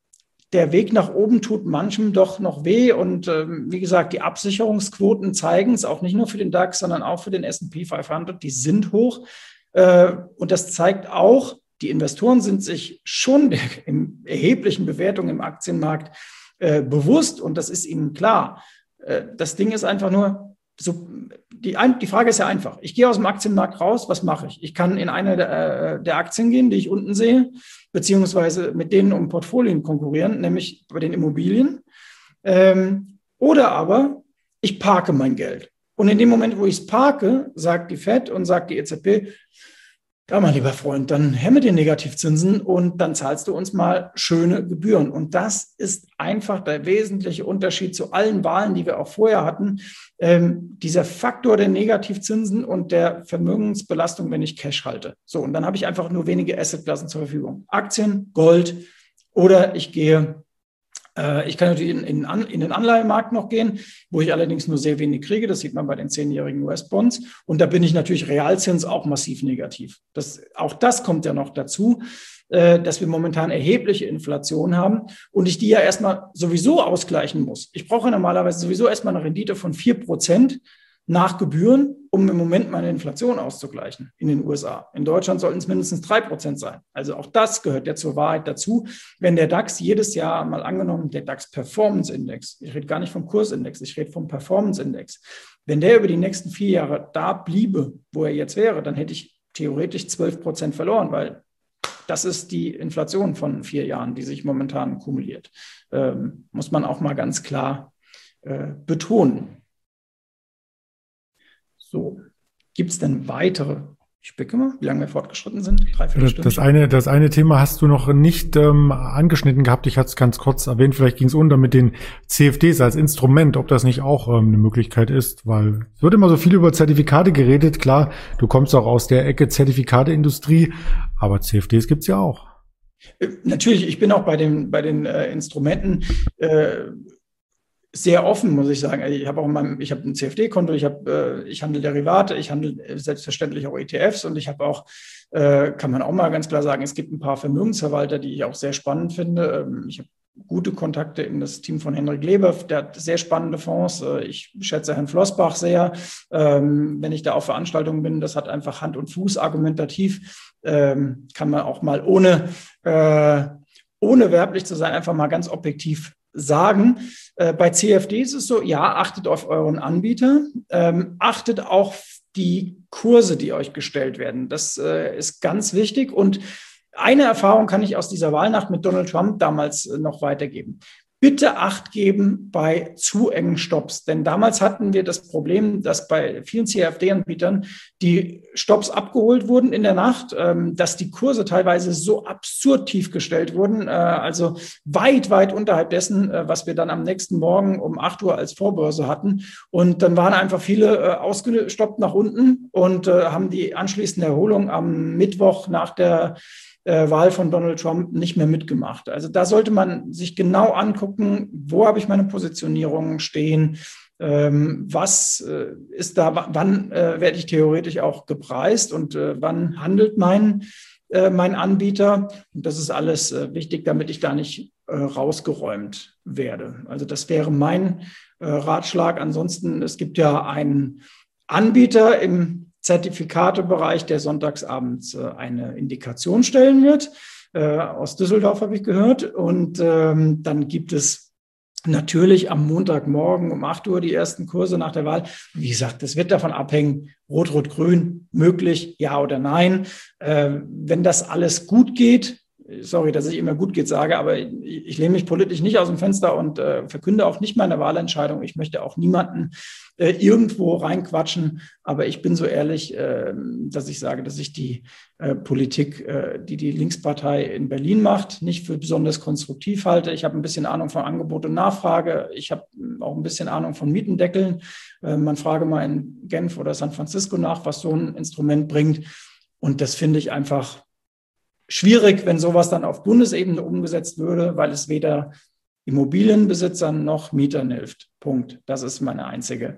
der Weg nach oben tut manchem doch noch weh. Und wie gesagt, die Absicherungsquoten zeigen es auch nicht nur für den DAX, sondern auch für den S&P 500. Die sind hoch. Und das zeigt auch, die Investoren sind sich schon der erheblichen Bewertung im Aktienmarkt bewusst. Und das ist ihnen klar. Das Ding ist einfach nur, die Frage ist ja einfach. Ich gehe aus dem Aktienmarkt raus, was mache ich? Ich kann in eine der Aktien gehen, die ich unten sehe, beziehungsweise mit denen um Portfolien konkurrieren, nämlich bei den Immobilien. Oder aber ich parke mein Geld. Und in dem Moment, wo ich es parke, sagt die FED und sagt die EZB, ja, mein lieber Freund, dann hemme den Negativzinsen und dann zahlst du uns mal schöne Gebühren. Und das ist einfach der wesentliche Unterschied zu allen Wahlen, die wir auch vorher hatten. Dieser Faktor der Negativzinsen und der Vermögensbelastung, wenn ich Cash halte. So, und dann habe ich einfach nur wenige Assetklassen zur Verfügung. Aktien, Gold oder ich kann natürlich in den Anleihemarkt noch gehen, wo ich allerdings nur sehr wenig kriege. Das sieht man bei den 10-jährigen US-Bonds. Und da bin ich natürlich Realzins auch massiv negativ. Auch das kommt ja noch dazu, dass wir momentan erhebliche Inflation haben und ich die ja erstmal sowieso ausgleichen muss. Ich brauche normalerweise sowieso erstmal eine Rendite von 4% nach Gebühren, um im Moment meine Inflation auszugleichen in den USA. In Deutschland sollten es mindestens 3% sein. Also auch das gehört ja zur Wahrheit dazu. Wenn der DAX jedes Jahr, mal angenommen, der DAX Performance Index, ich rede gar nicht vom Kursindex, ich rede vom Performance Index, wenn der über die nächsten 4 Jahre da bliebe, wo er jetzt wäre, dann hätte ich theoretisch 12% verloren, weil das ist die Inflation von 4 Jahren, die sich momentan kumuliert. Muss man auch mal ganz klar betonen. So, gibt es denn weitere? Ich spicke mal, wie lange wir fortgeschritten sind? 3/4 Stunden. Das eine Thema hast du noch nicht angeschnitten gehabt. Ich hatte es ganz kurz erwähnt. Vielleicht ging es unter mit den CFDs als Instrument, ob das nicht auch eine Möglichkeit ist, weil es wird immer so viel über Zertifikate geredet. Klar, du kommst auch aus der Ecke Zertifikateindustrie, aber CFDs gibt's ja auch. Natürlich, ich bin auch bei den Instrumenten sehr offen, muss ich sagen. Ich habe ein CFD-Konto, ich handle Derivate, ich handle selbstverständlich auch ETFs und ich habe auch, kann man auch mal ganz klar sagen, es gibt ein paar Vermögensverwalter, die ich auch sehr spannend finde. Ich habe gute Kontakte in das Team von Henrik Leber, der hat sehr spannende Fonds. Ich schätze Herrn Flossbach sehr, wenn ich da auf Veranstaltungen bin. Das hat einfach Hand und Fuß argumentativ. Kann man auch mal ohne werblich zu sein, einfach mal ganz objektiv sagen. Bei CFD ist es so, ja, achtet auf euren Anbieter, achtet auch die Kurse, die euch gestellt werden. Das ist ganz wichtig. Und eine Erfahrung kann ich aus dieser Wahlnacht mit Donald Trump damals noch weitergeben. Bitte Acht geben bei zu engen Stops. Denn damals hatten wir das Problem, dass bei vielen CFD-Anbietern die Stops abgeholt wurden in der Nacht, dass die Kurse teilweise so absurd tief gestellt wurden, also weit, weit unterhalb dessen, was wir dann am nächsten Morgen um 8 Uhr als Vorbörse hatten. Und dann waren einfach viele ausgestoppt nach unten und haben die anschließende Erholung am Mittwoch nach der Wahl von Donald Trump nicht mehr mitgemacht. Also da sollte man sich genau angucken, wo habe ich meine Positionierungen stehen, was ist da, wann werde ich theoretisch auch gepreist und wann handelt mein Anbieter. Und das ist alles wichtig, damit ich da nicht rausgeräumt werde. Also das wäre mein Ratschlag. Ansonsten, es gibt ja einen Anbieter im Zertifikatebereich, der sonntagsabends eine Indikation stellen wird. Aus Düsseldorf habe ich gehört. Und dann gibt es natürlich am Montagmorgen um 8 Uhr die ersten Kurse nach der Wahl. Wie gesagt, das wird davon abhängen, Rot, Rot, Grün, möglich, ja oder nein. Wenn das alles gut geht, sorry, dass ich immer gut geht sage, aber ich lehne mich politisch nicht aus dem Fenster und verkünde auch nicht meine Wahlentscheidung. Ich möchte auch niemanden irgendwo reinquatschen, aber ich bin so ehrlich, dass ich sage, dass ich die Politik, die die Linkspartei in Berlin macht, nicht für besonders konstruktiv halte. Ich habe ein bisschen Ahnung von Angebot und Nachfrage. Ich habe auch ein bisschen Ahnung von Mietendeckeln. Man frage mal in Genf oder San Francisco nach, was so ein Instrument bringt. Und das finde ich einfach schwierig, wenn sowas dann auf Bundesebene umgesetzt würde, weil es weder Immobilienbesitzern noch Mietern hilft. Punkt. Das ist mein einziges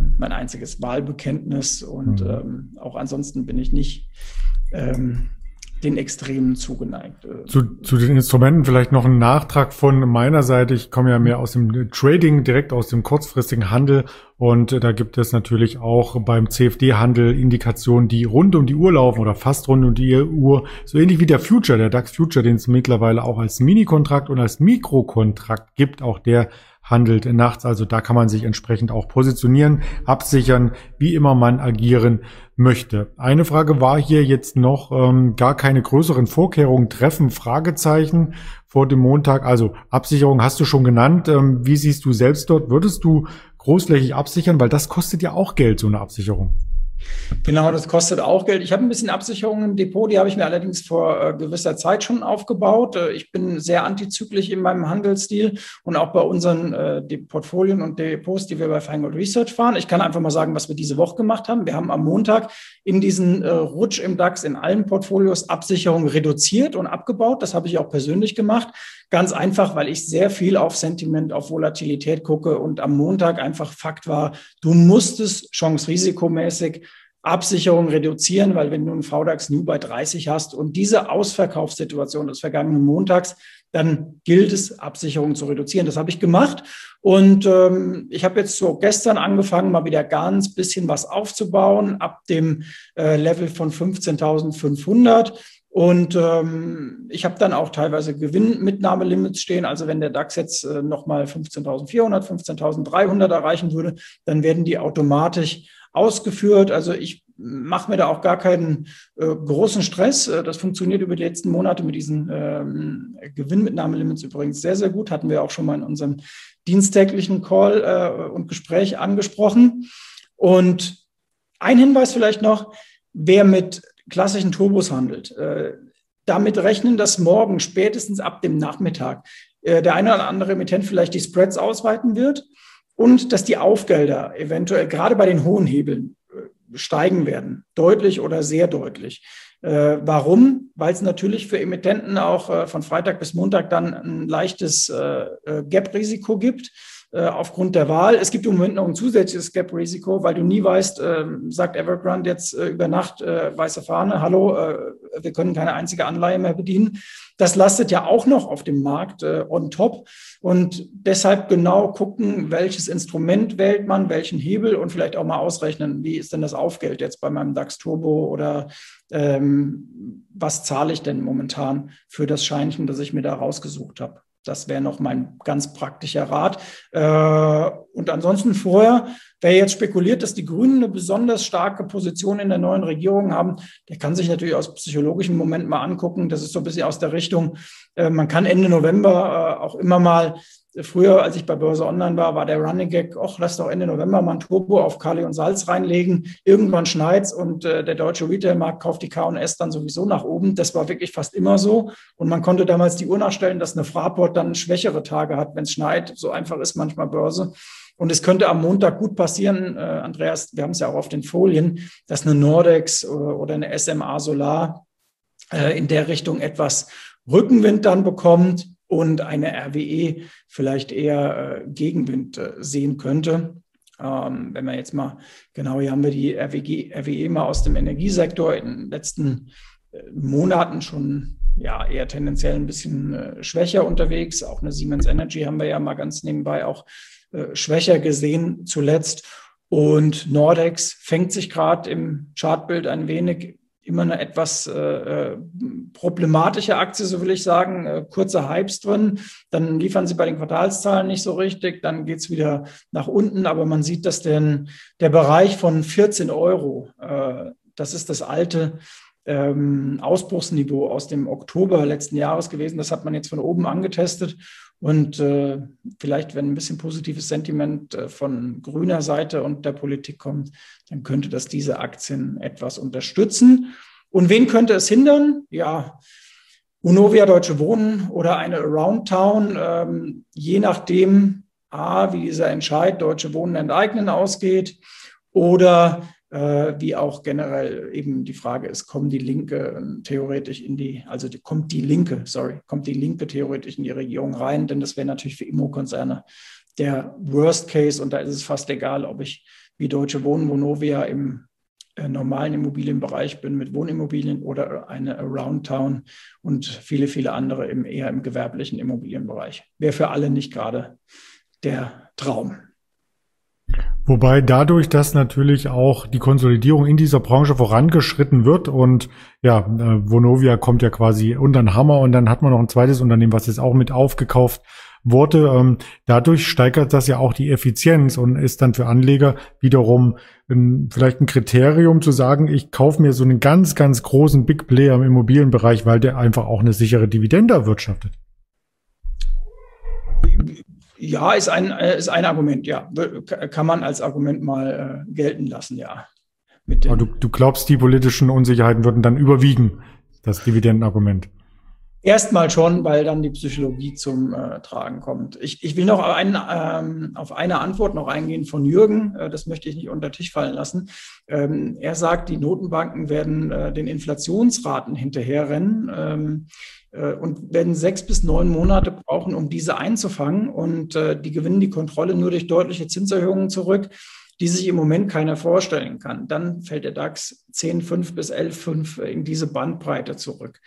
Wahlbekenntnis. Und auch ansonsten bin ich nicht den Extremen zugeneigt. Zu den Instrumenten vielleicht noch ein Nachtrag von meiner Seite. Ich komme ja mehr aus dem Trading, direkt aus dem kurzfristigen Handel. Und da gibt es natürlich auch beim CFD-Handel Indikationen, die rund um die Uhr laufen oder fast rund um die Uhr. So ähnlich wie der Future, der DAX Future, den es mittlerweile auch als Mini-Kontrakt und als Mikrokontrakt gibt. Auch der handelt nachts, also da kann man sich entsprechend auch positionieren, absichern, wie immer man agieren möchte. Eine Frage war hier jetzt noch, gar keine größeren Vorkehrungen treffen, Fragezeichen vor dem Montag. Also Absicherung hast du schon genannt. Wie siehst du selbst dort? Würdest du großflächig absichern? Weil das kostet ja auch Geld, so eine Absicherung. Genau, das kostet auch Geld. Ich habe ein bisschen Absicherung im Depot, die habe ich mir allerdings vor gewisser Zeit schon aufgebaut. Ich bin sehr antizyklisch in meinem Handelsstil und auch bei unseren Portfolien und Depots, die wir bei Feingold Research fahren. Ich kann einfach mal sagen, was wir diese Woche gemacht haben. Wir haben am Montag in diesen Rutsch im DAX in allen Portfolios Absicherung reduziert und abgebaut. Das habe ich auch persönlich gemacht. Ganz einfach, weil ich sehr viel auf Sentiment, auf Volatilität gucke und am Montag einfach Fakt war, du musstest chance-risikomäßig Absicherung reduzieren, weil wenn du einen VDAX New bei 30 hast und diese Ausverkaufssituation des vergangenen Montags, dann gilt es, Absicherung zu reduzieren. Das habe ich gemacht und ich habe jetzt so gestern angefangen, mal wieder ganz bisschen was aufzubauen ab dem Level von 15.500. Und ich habe dann auch teilweise Gewinnmitnahmelimits stehen. Also wenn der DAX jetzt nochmal 15.400, 15.300 erreichen würde, dann werden die automatisch ausgeführt. Also ich mache mir da auch gar keinen großen Stress. Das funktioniert über die letzten Monate mit diesen Gewinnmitnahmelimits übrigens sehr, sehr gut. Hatten wir auch schon mal in unserem dienstäglichen Call und Gespräch angesprochen. Und ein Hinweis vielleicht noch, wer mit klassischen Turbos handelt, damit rechnen, dass morgen spätestens ab dem Nachmittag der eine oder andere Emittent vielleicht die Spreads ausweiten wird und dass die Aufgelder eventuell gerade bei den hohen Hebeln steigen werden, deutlich oder sehr deutlich. Warum? Weil es natürlich für Emittenten auch von Freitag bis Montag dann ein leichtes Gap-Risiko gibt. Aufgrund der Wahl. Es gibt im Moment noch ein zusätzliches Gap-Risiko, weil du nie weißt, sagt Evergrande jetzt über Nacht, weiße Fahne, hallo, wir können keine einzige Anleihe mehr bedienen. Das lastet ja auch noch auf dem Markt on top. Und deshalb genau gucken, welches Instrument wählt man, welchen Hebel und vielleicht auch mal ausrechnen, wie ist denn das Aufgeld jetzt bei meinem DAX Turbo oder was zahle ich denn momentan für das Scheinchen, das ich mir da rausgesucht habe. Das wäre noch mein ganz praktischer Rat. Und ansonsten vorher, wer jetzt spekuliert, dass die Grünen eine besonders starke Position in der neuen Regierung haben, der kann sich natürlich aus psychologischen Momenten mal angucken. Das ist so ein bisschen aus der Richtung, man kann Ende November auch immer mal, früher, als ich bei Börse Online war der Running Gag, ach, lass doch Ende November mal ein Turbo auf Kali und Salz reinlegen. Irgendwann schneit's und der deutsche Retailmarkt kauft die K&S dann sowieso nach oben. Das war wirklich fast immer so. Und man konnte damals die Uhr nachstellen, dass eine Fraport dann schwächere Tage hat, wenn es schneit. So einfach ist manchmal Börse. Und es könnte am Montag gut passieren, Andreas, wir haben es ja auch auf den Folien, dass eine Nordex oder eine SMA Solar in der Richtung etwas Rückenwind dann bekommt und eine RWE vielleicht eher Gegenwind sehen könnte. Wenn wir jetzt mal, genau, hier haben wir die RWE mal aus dem Energiesektor in den letzten Monaten schon ja eher tendenziell ein bisschen schwächer unterwegs. Auch eine Siemens Energy haben wir ja mal ganz nebenbei auch schwächer gesehen zuletzt. Und Nordex fängt sich gerade im Chartbild ein wenig, immer eine etwas problematische Aktie, so will ich sagen, kurze Hypes drin. Dann liefern sie bei den Quartalszahlen nicht so richtig, dann geht es wieder nach unten, aber man sieht, dass der Bereich von 14 Euro, das ist das alte Ausbruchsniveau aus dem Oktober letzten Jahres gewesen. Das hat man jetzt von oben angetestet. Und vielleicht, wenn ein bisschen positives Sentiment von grüner Seite und der Politik kommt, dann könnte das diese Aktien etwas unterstützen. Und wen könnte es hindern? Ja, Vonovia, Deutsche Wohnen oder eine Aroundtown, je nachdem, wie dieser Entscheid Deutsche Wohnen enteignen ausgeht oder wie auch generell eben die Frage ist, kommt die Linke theoretisch kommt die Linke theoretisch in die Regierung rein, denn das wäre natürlich für Immokonzerne der Worst Case und da ist es fast egal, ob ich wie Deutsche Wohnen, Vonovia im normalen Immobilienbereich bin mit Wohnimmobilien oder eine Around Town und viele, viele andere eher im gewerblichen Immobilienbereich. Wäre für alle nicht gerade der Traum. Wobei dadurch, dass natürlich auch die Konsolidierung in dieser Branche vorangeschritten wird und ja, Vonovia kommt ja quasi unter den Hammer und dann hat man noch ein zweites Unternehmen, was jetzt auch mit aufgekauft wurde. Dadurch steigert das ja auch die Effizienz und ist dann für Anleger wiederum vielleicht ein Kriterium zu sagen, ich kaufe mir so einen ganz, ganz großen Big Player im Immobilienbereich, weil der einfach auch eine sichere Dividende erwirtschaftet. Ja, ist ein Argument, ja. Kann man als Argument mal gelten lassen, ja. Aber du glaubst, die politischen Unsicherheiten würden dann überwiegen, das Dividendenargument? Erstmal schon, weil dann die Psychologie zum Tragen kommt. Ich will noch auf eine Antwort noch eingehen von Jürgen. Das möchte ich nicht unter den Tisch fallen lassen. Er sagt, die Notenbanken werden den Inflationsraten hinterherrennen und werden 6 bis 9 Monate brauchen, um diese einzufangen. Und die gewinnen die Kontrolle nur durch deutliche Zinserhöhungen zurück, die sich im Moment keiner vorstellen kann. Dann fällt der DAX 10,5 bis 11,5 in diese Bandbreite zurück.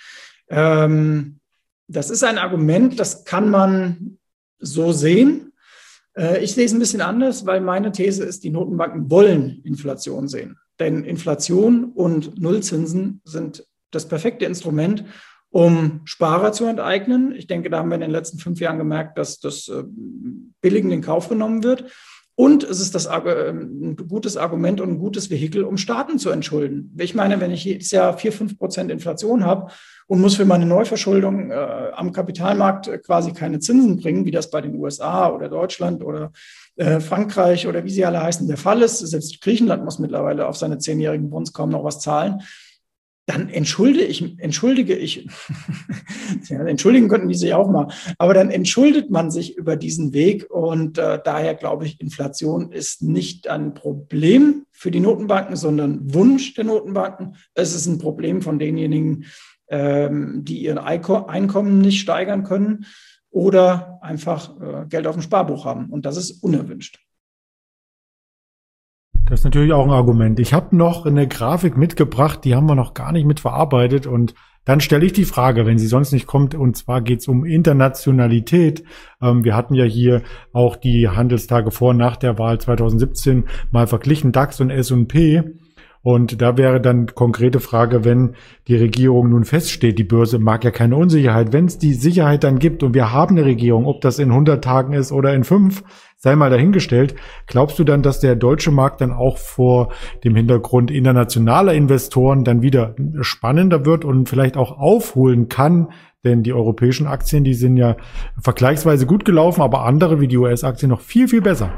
Das ist ein Argument, das kann man so sehen. Ich sehe es ein bisschen anders, weil meine These ist, die Notenbanken wollen Inflation sehen. Denn Inflation und Nullzinsen sind das perfekte Instrument, um Sparer zu enteignen. Ich denke, da haben wir in den letzten 5 Jahren gemerkt, dass das billigend in Kauf genommen wird. Und es ist ein gutes Argument und ein gutes Vehikel, um Staaten zu entschulden. Ich meine, wenn ich jedes Jahr 4-5% Inflation habe und muss für meine Neuverschuldung am Kapitalmarkt quasi keine Zinsen bringen, wie das bei den USA oder Deutschland oder Frankreich oder wie sie alle heißen der Fall ist, selbst Griechenland muss mittlerweile auf seine 10-jährigen Bonds kaum noch was zahlen, dann entschuldige ich, ja, entschuldigen könnten die sich auch mal, aber dann entschuldet man sich über diesen Weg und daher glaube ich, Inflation ist nicht ein Problem für die Notenbanken, sondern Wunsch der Notenbanken. Es ist ein Problem von denjenigen, die ihr Einkommen nicht steigern können oder einfach Geld auf dem Sparbuch haben und das ist unerwünscht. Das ist natürlich auch ein Argument. Ich habe noch eine Grafik mitgebracht, die haben wir noch gar nicht mitverarbeitet und dann stelle ich die Frage, wenn sie sonst nicht kommt, und zwar geht es um Internationalität. Wir hatten ja hier auch die Handelstage vor und nach der Wahl 2017 mal verglichen, DAX und S&P. Und da wäre dann konkrete Frage, wenn die Regierung nun feststeht, die Börse mag ja keine Unsicherheit, wenn es die Sicherheit dann gibt und wir haben eine Regierung, ob das in 100 Tagen ist oder in 5, sei mal dahingestellt. Glaubst du dann, dass der deutsche Markt dann auch vor dem Hintergrund internationaler Investoren dann wieder spannender wird und vielleicht auch aufholen kann? Denn die europäischen Aktien, die sind ja vergleichsweise gut gelaufen, aber andere wie die US-Aktien noch viel, viel besser.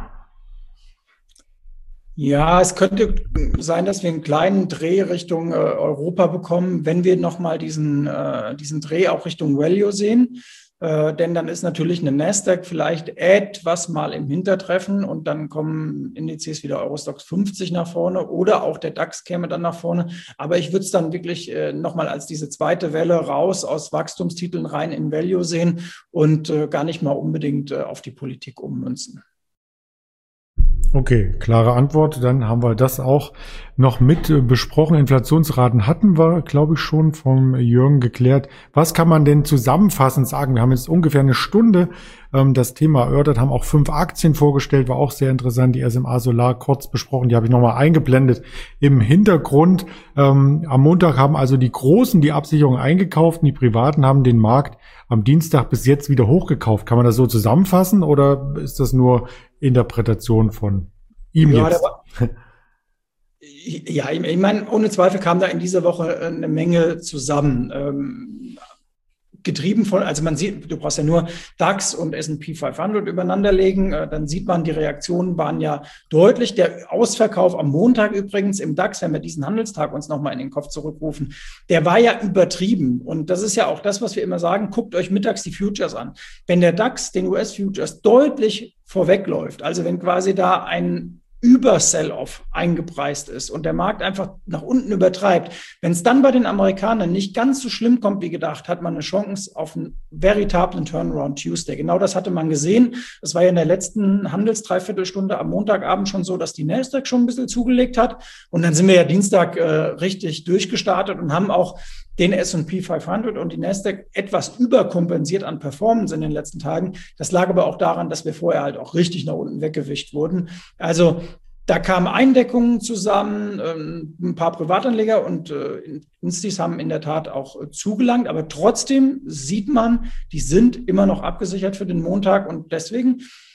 Ja, es könnte sein, dass wir einen kleinen Dreh Richtung Europa bekommen, wenn wir nochmal diesen Dreh auch Richtung Value sehen. Denn dann ist natürlich eine Nasdaq vielleicht etwas mal im Hintertreffen und dann kommen Indizes wie der Eurostoxx 50 nach vorne oder auch der DAX käme dann nach vorne. Aber ich würde es dann wirklich nochmal als diese zweite Welle raus aus Wachstumstiteln rein in Value sehen und gar nicht mal unbedingt auf die Politik ummünzen. Okay, klare Antwort. Dann haben wir das auch noch mit besprochen. Inflationsraten hatten wir, glaube ich, schon vom Jürgen geklärt. Was kann man denn zusammenfassend sagen? Wir haben jetzt ungefähr eine Stunde das Thema erörtert, haben auch 5 Aktien vorgestellt, war auch sehr interessant. Die SMA Solar kurz besprochen, die habe ich nochmal eingeblendet im Hintergrund. Am Montag haben also die Großen die Absicherung eingekauft und die Privaten haben den Markt am Dienstag bis jetzt wieder hochgekauft. Kann man das so zusammenfassen oder ist das nur Interpretation von ihm jetzt? Ja, ich meine, ohne Zweifel kam da in dieser Woche eine Menge zusammen. Getrieben von, also man sieht, du brauchst ja nur DAX und S&P 500 übereinander legen, dann sieht man, die Reaktionen waren ja deutlich. Der Ausverkauf am Montag übrigens im DAX, wenn wir diesen Handelstag uns nochmal in den Kopf zurückrufen, der war ja übertrieben. Und das ist ja auch das, was wir immer sagen, guckt euch mittags die Futures an. Wenn der DAX den US-Futures deutlich vorwegläuft, also wenn quasi da ein Über-Sell-Off eingepreist ist und der Markt einfach nach unten übertreibt, wenn es dann bei den Amerikanern nicht ganz so schlimm kommt wie gedacht, hat man eine Chance auf einen veritablen Turnaround Tuesday. Genau das hatte man gesehen. Es war ja in der letzten Handelsdreiviertelstunde am Montagabend schon so, dass die Nasdaq schon ein bisschen zugelegt hat. Und dann sind wir ja Dienstag richtig durchgestartet und haben auch den S&P 500 und die Nasdaq etwas überkompensiert an Performance in den letzten Tagen. Das lag aber auch daran, dass wir vorher halt auch richtig nach unten weggewischt wurden. Also da kamen Eindeckungen zusammen, ein paar Privatanleger und Instis haben in der Tat auch zugelangt. Aber trotzdem sieht man, die sind immer noch abgesichert für den Montag und deswegen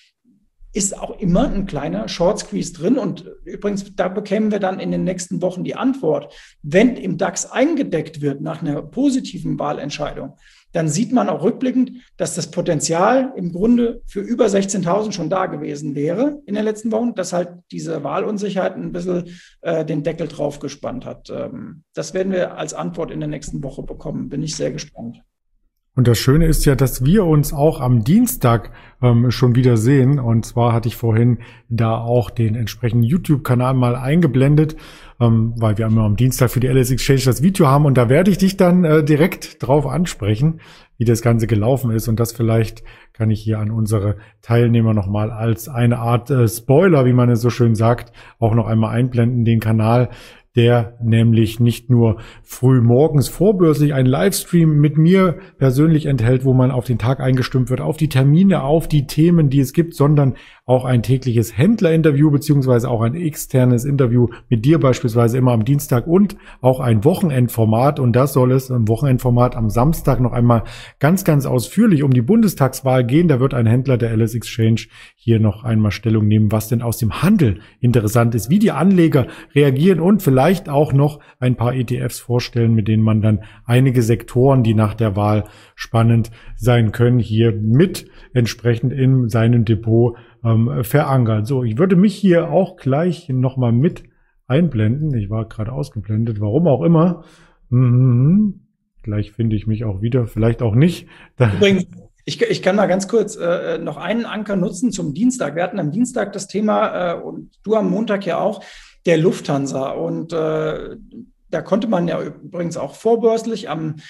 ist auch immer ein kleiner Short Squeeze drin. Und übrigens, da bekämen wir dann in den nächsten Wochen die Antwort. Wenn im DAX eingedeckt wird nach einer positiven Wahlentscheidung, dann sieht man auch rückblickend, dass das Potenzial im Grunde für über 16.000 schon da gewesen wäre in den letzten Wochen, dass halt diese Wahlunsicherheit ein bisschen den Deckel drauf gespannt hat. Das werden wir als Antwort in der nächsten Woche bekommen. Bin ich sehr gespannt. Und das Schöne ist ja, dass wir uns auch am Dienstag schon wieder sehen. Und zwar hatte ich vorhin da auch den entsprechenden YouTube-Kanal mal eingeblendet, weil wir immer am Dienstag für die LS Exchange das Video haben. Und da werde ich dich dann direkt drauf ansprechen, wie das Ganze gelaufen ist. Und das vielleicht kann ich hier an unsere Teilnehmer nochmal als eine Art Spoiler, wie man es so schön sagt, auch noch einmal einblenden, den Kanal, der nämlich nicht nur früh morgens vorbörslich einen Livestream mit mir persönlich enthält, wo man auf den Tag eingestimmt wird, auf die Termine, auf die Themen, die es gibt, sondern auch ein tägliches Händlerinterview beziehungsweise auch ein externes Interview mit dir beispielsweise immer am Dienstag und auch ein Wochenendformat. Und das soll es im Wochenendformat am Samstag noch einmal ganz, ganz ausführlich um die Bundestagswahl gehen. Da wird ein Händler der LS Exchange hier noch einmal Stellung nehmen, was denn aus dem Handel interessant ist, wie die Anleger reagieren und vielleicht auch noch ein paar ETFs vorstellen, mit denen man dann einige Sektoren, die nach der Wahl spannend sein können, hier mit entsprechend in seinem Depot verankert. So, ich würde mich hier auch gleich nochmal mit einblenden. Ich war gerade ausgeblendet, warum auch immer. Gleich finde ich mich auch wieder, vielleicht auch nicht. Übrigens, ich kann mal ganz kurz noch einen Anker nutzen zum Dienstag. Wir hatten am Dienstag das Thema und du am Montag ja auch, der Lufthansa. Und da konnte man ja übrigens auch vorbörslich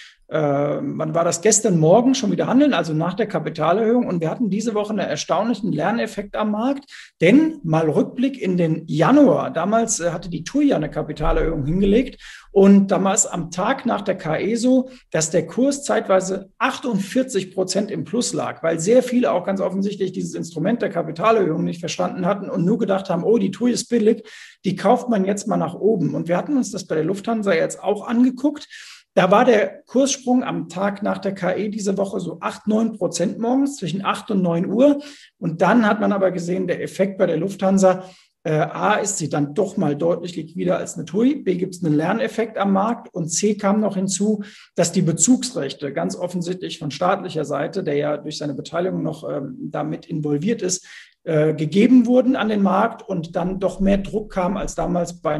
wann war das, gestern Morgen schon wieder handeln, also nach der Kapitalerhöhung. Und wir hatten diese Woche einen erstaunlichen Lerneffekt am Markt, denn mal Rückblick in den Januar. Damals hatte die TUI ja eine Kapitalerhöhung hingelegt und damals am Tag nach der KE so, dass der Kurs zeitweise 48% im Plus lag, weil sehr viele auch ganz offensichtlich dieses Instrument der Kapitalerhöhung nicht verstanden hatten und nur gedacht haben, oh, die TUI ist billig, die kauft man jetzt mal nach oben. Und wir hatten uns das bei der Lufthansa jetzt auch angeguckt. Da war der Kurssprung am Tag nach der KE diese Woche so 8-9% morgens, zwischen 8 und 9 Uhr. Und dann hat man aber gesehen, der Effekt bei der Lufthansa, A, ist sie dann doch mal deutlich liquider als eine TUI, B, gibt es einen Lerneffekt am Markt und C, kam noch hinzu, dass die Bezugsrechte ganz offensichtlich von staatlicher Seite, der ja durch seine Beteiligung noch damit involviert ist, gegeben wurden an den Markt und dann doch mehr Druck kam als damals bei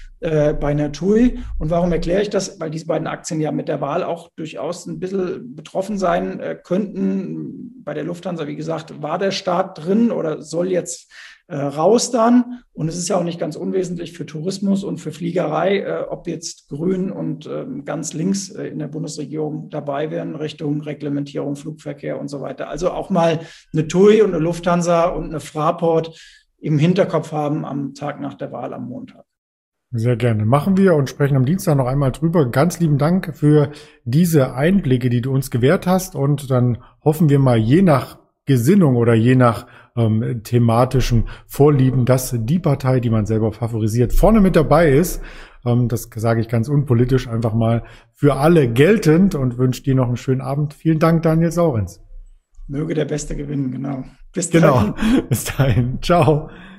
einer TUI. Und warum erkläre ich das? Weil diese beiden Aktien ja mit der Wahl auch durchaus ein bisschen betroffen sein könnten. Bei der Lufthansa, wie gesagt, war der Staat drin oder soll jetzt raus dann. Und es ist ja auch nicht ganz unwesentlich für Tourismus und für Fliegerei, ob jetzt Grün und ganz links in der Bundesregierung dabei wären, Richtung Reglementierung, Flugverkehr und so weiter. Also auch mal eine TUI und eine Lufthansa und eine Fraport im Hinterkopf haben am Tag nach der Wahl am Montag. Sehr gerne. Machen wir und sprechen am Dienstag noch einmal drüber. Ganz lieben Dank für diese Einblicke, die du uns gewährt hast. Und dann hoffen wir mal, je nach Gesinnung oder je nach thematischen Vorlieben, dass die Partei, die man selber favorisiert, vorne mit dabei ist. Das sage ich ganz unpolitisch, einfach mal für alle geltend und wünsche dir noch einen schönen Abend. Vielen Dank, Daniel Saurens. Möge der Beste gewinnen, genau. Bis dahin. Genau, bis dahin. Ciao.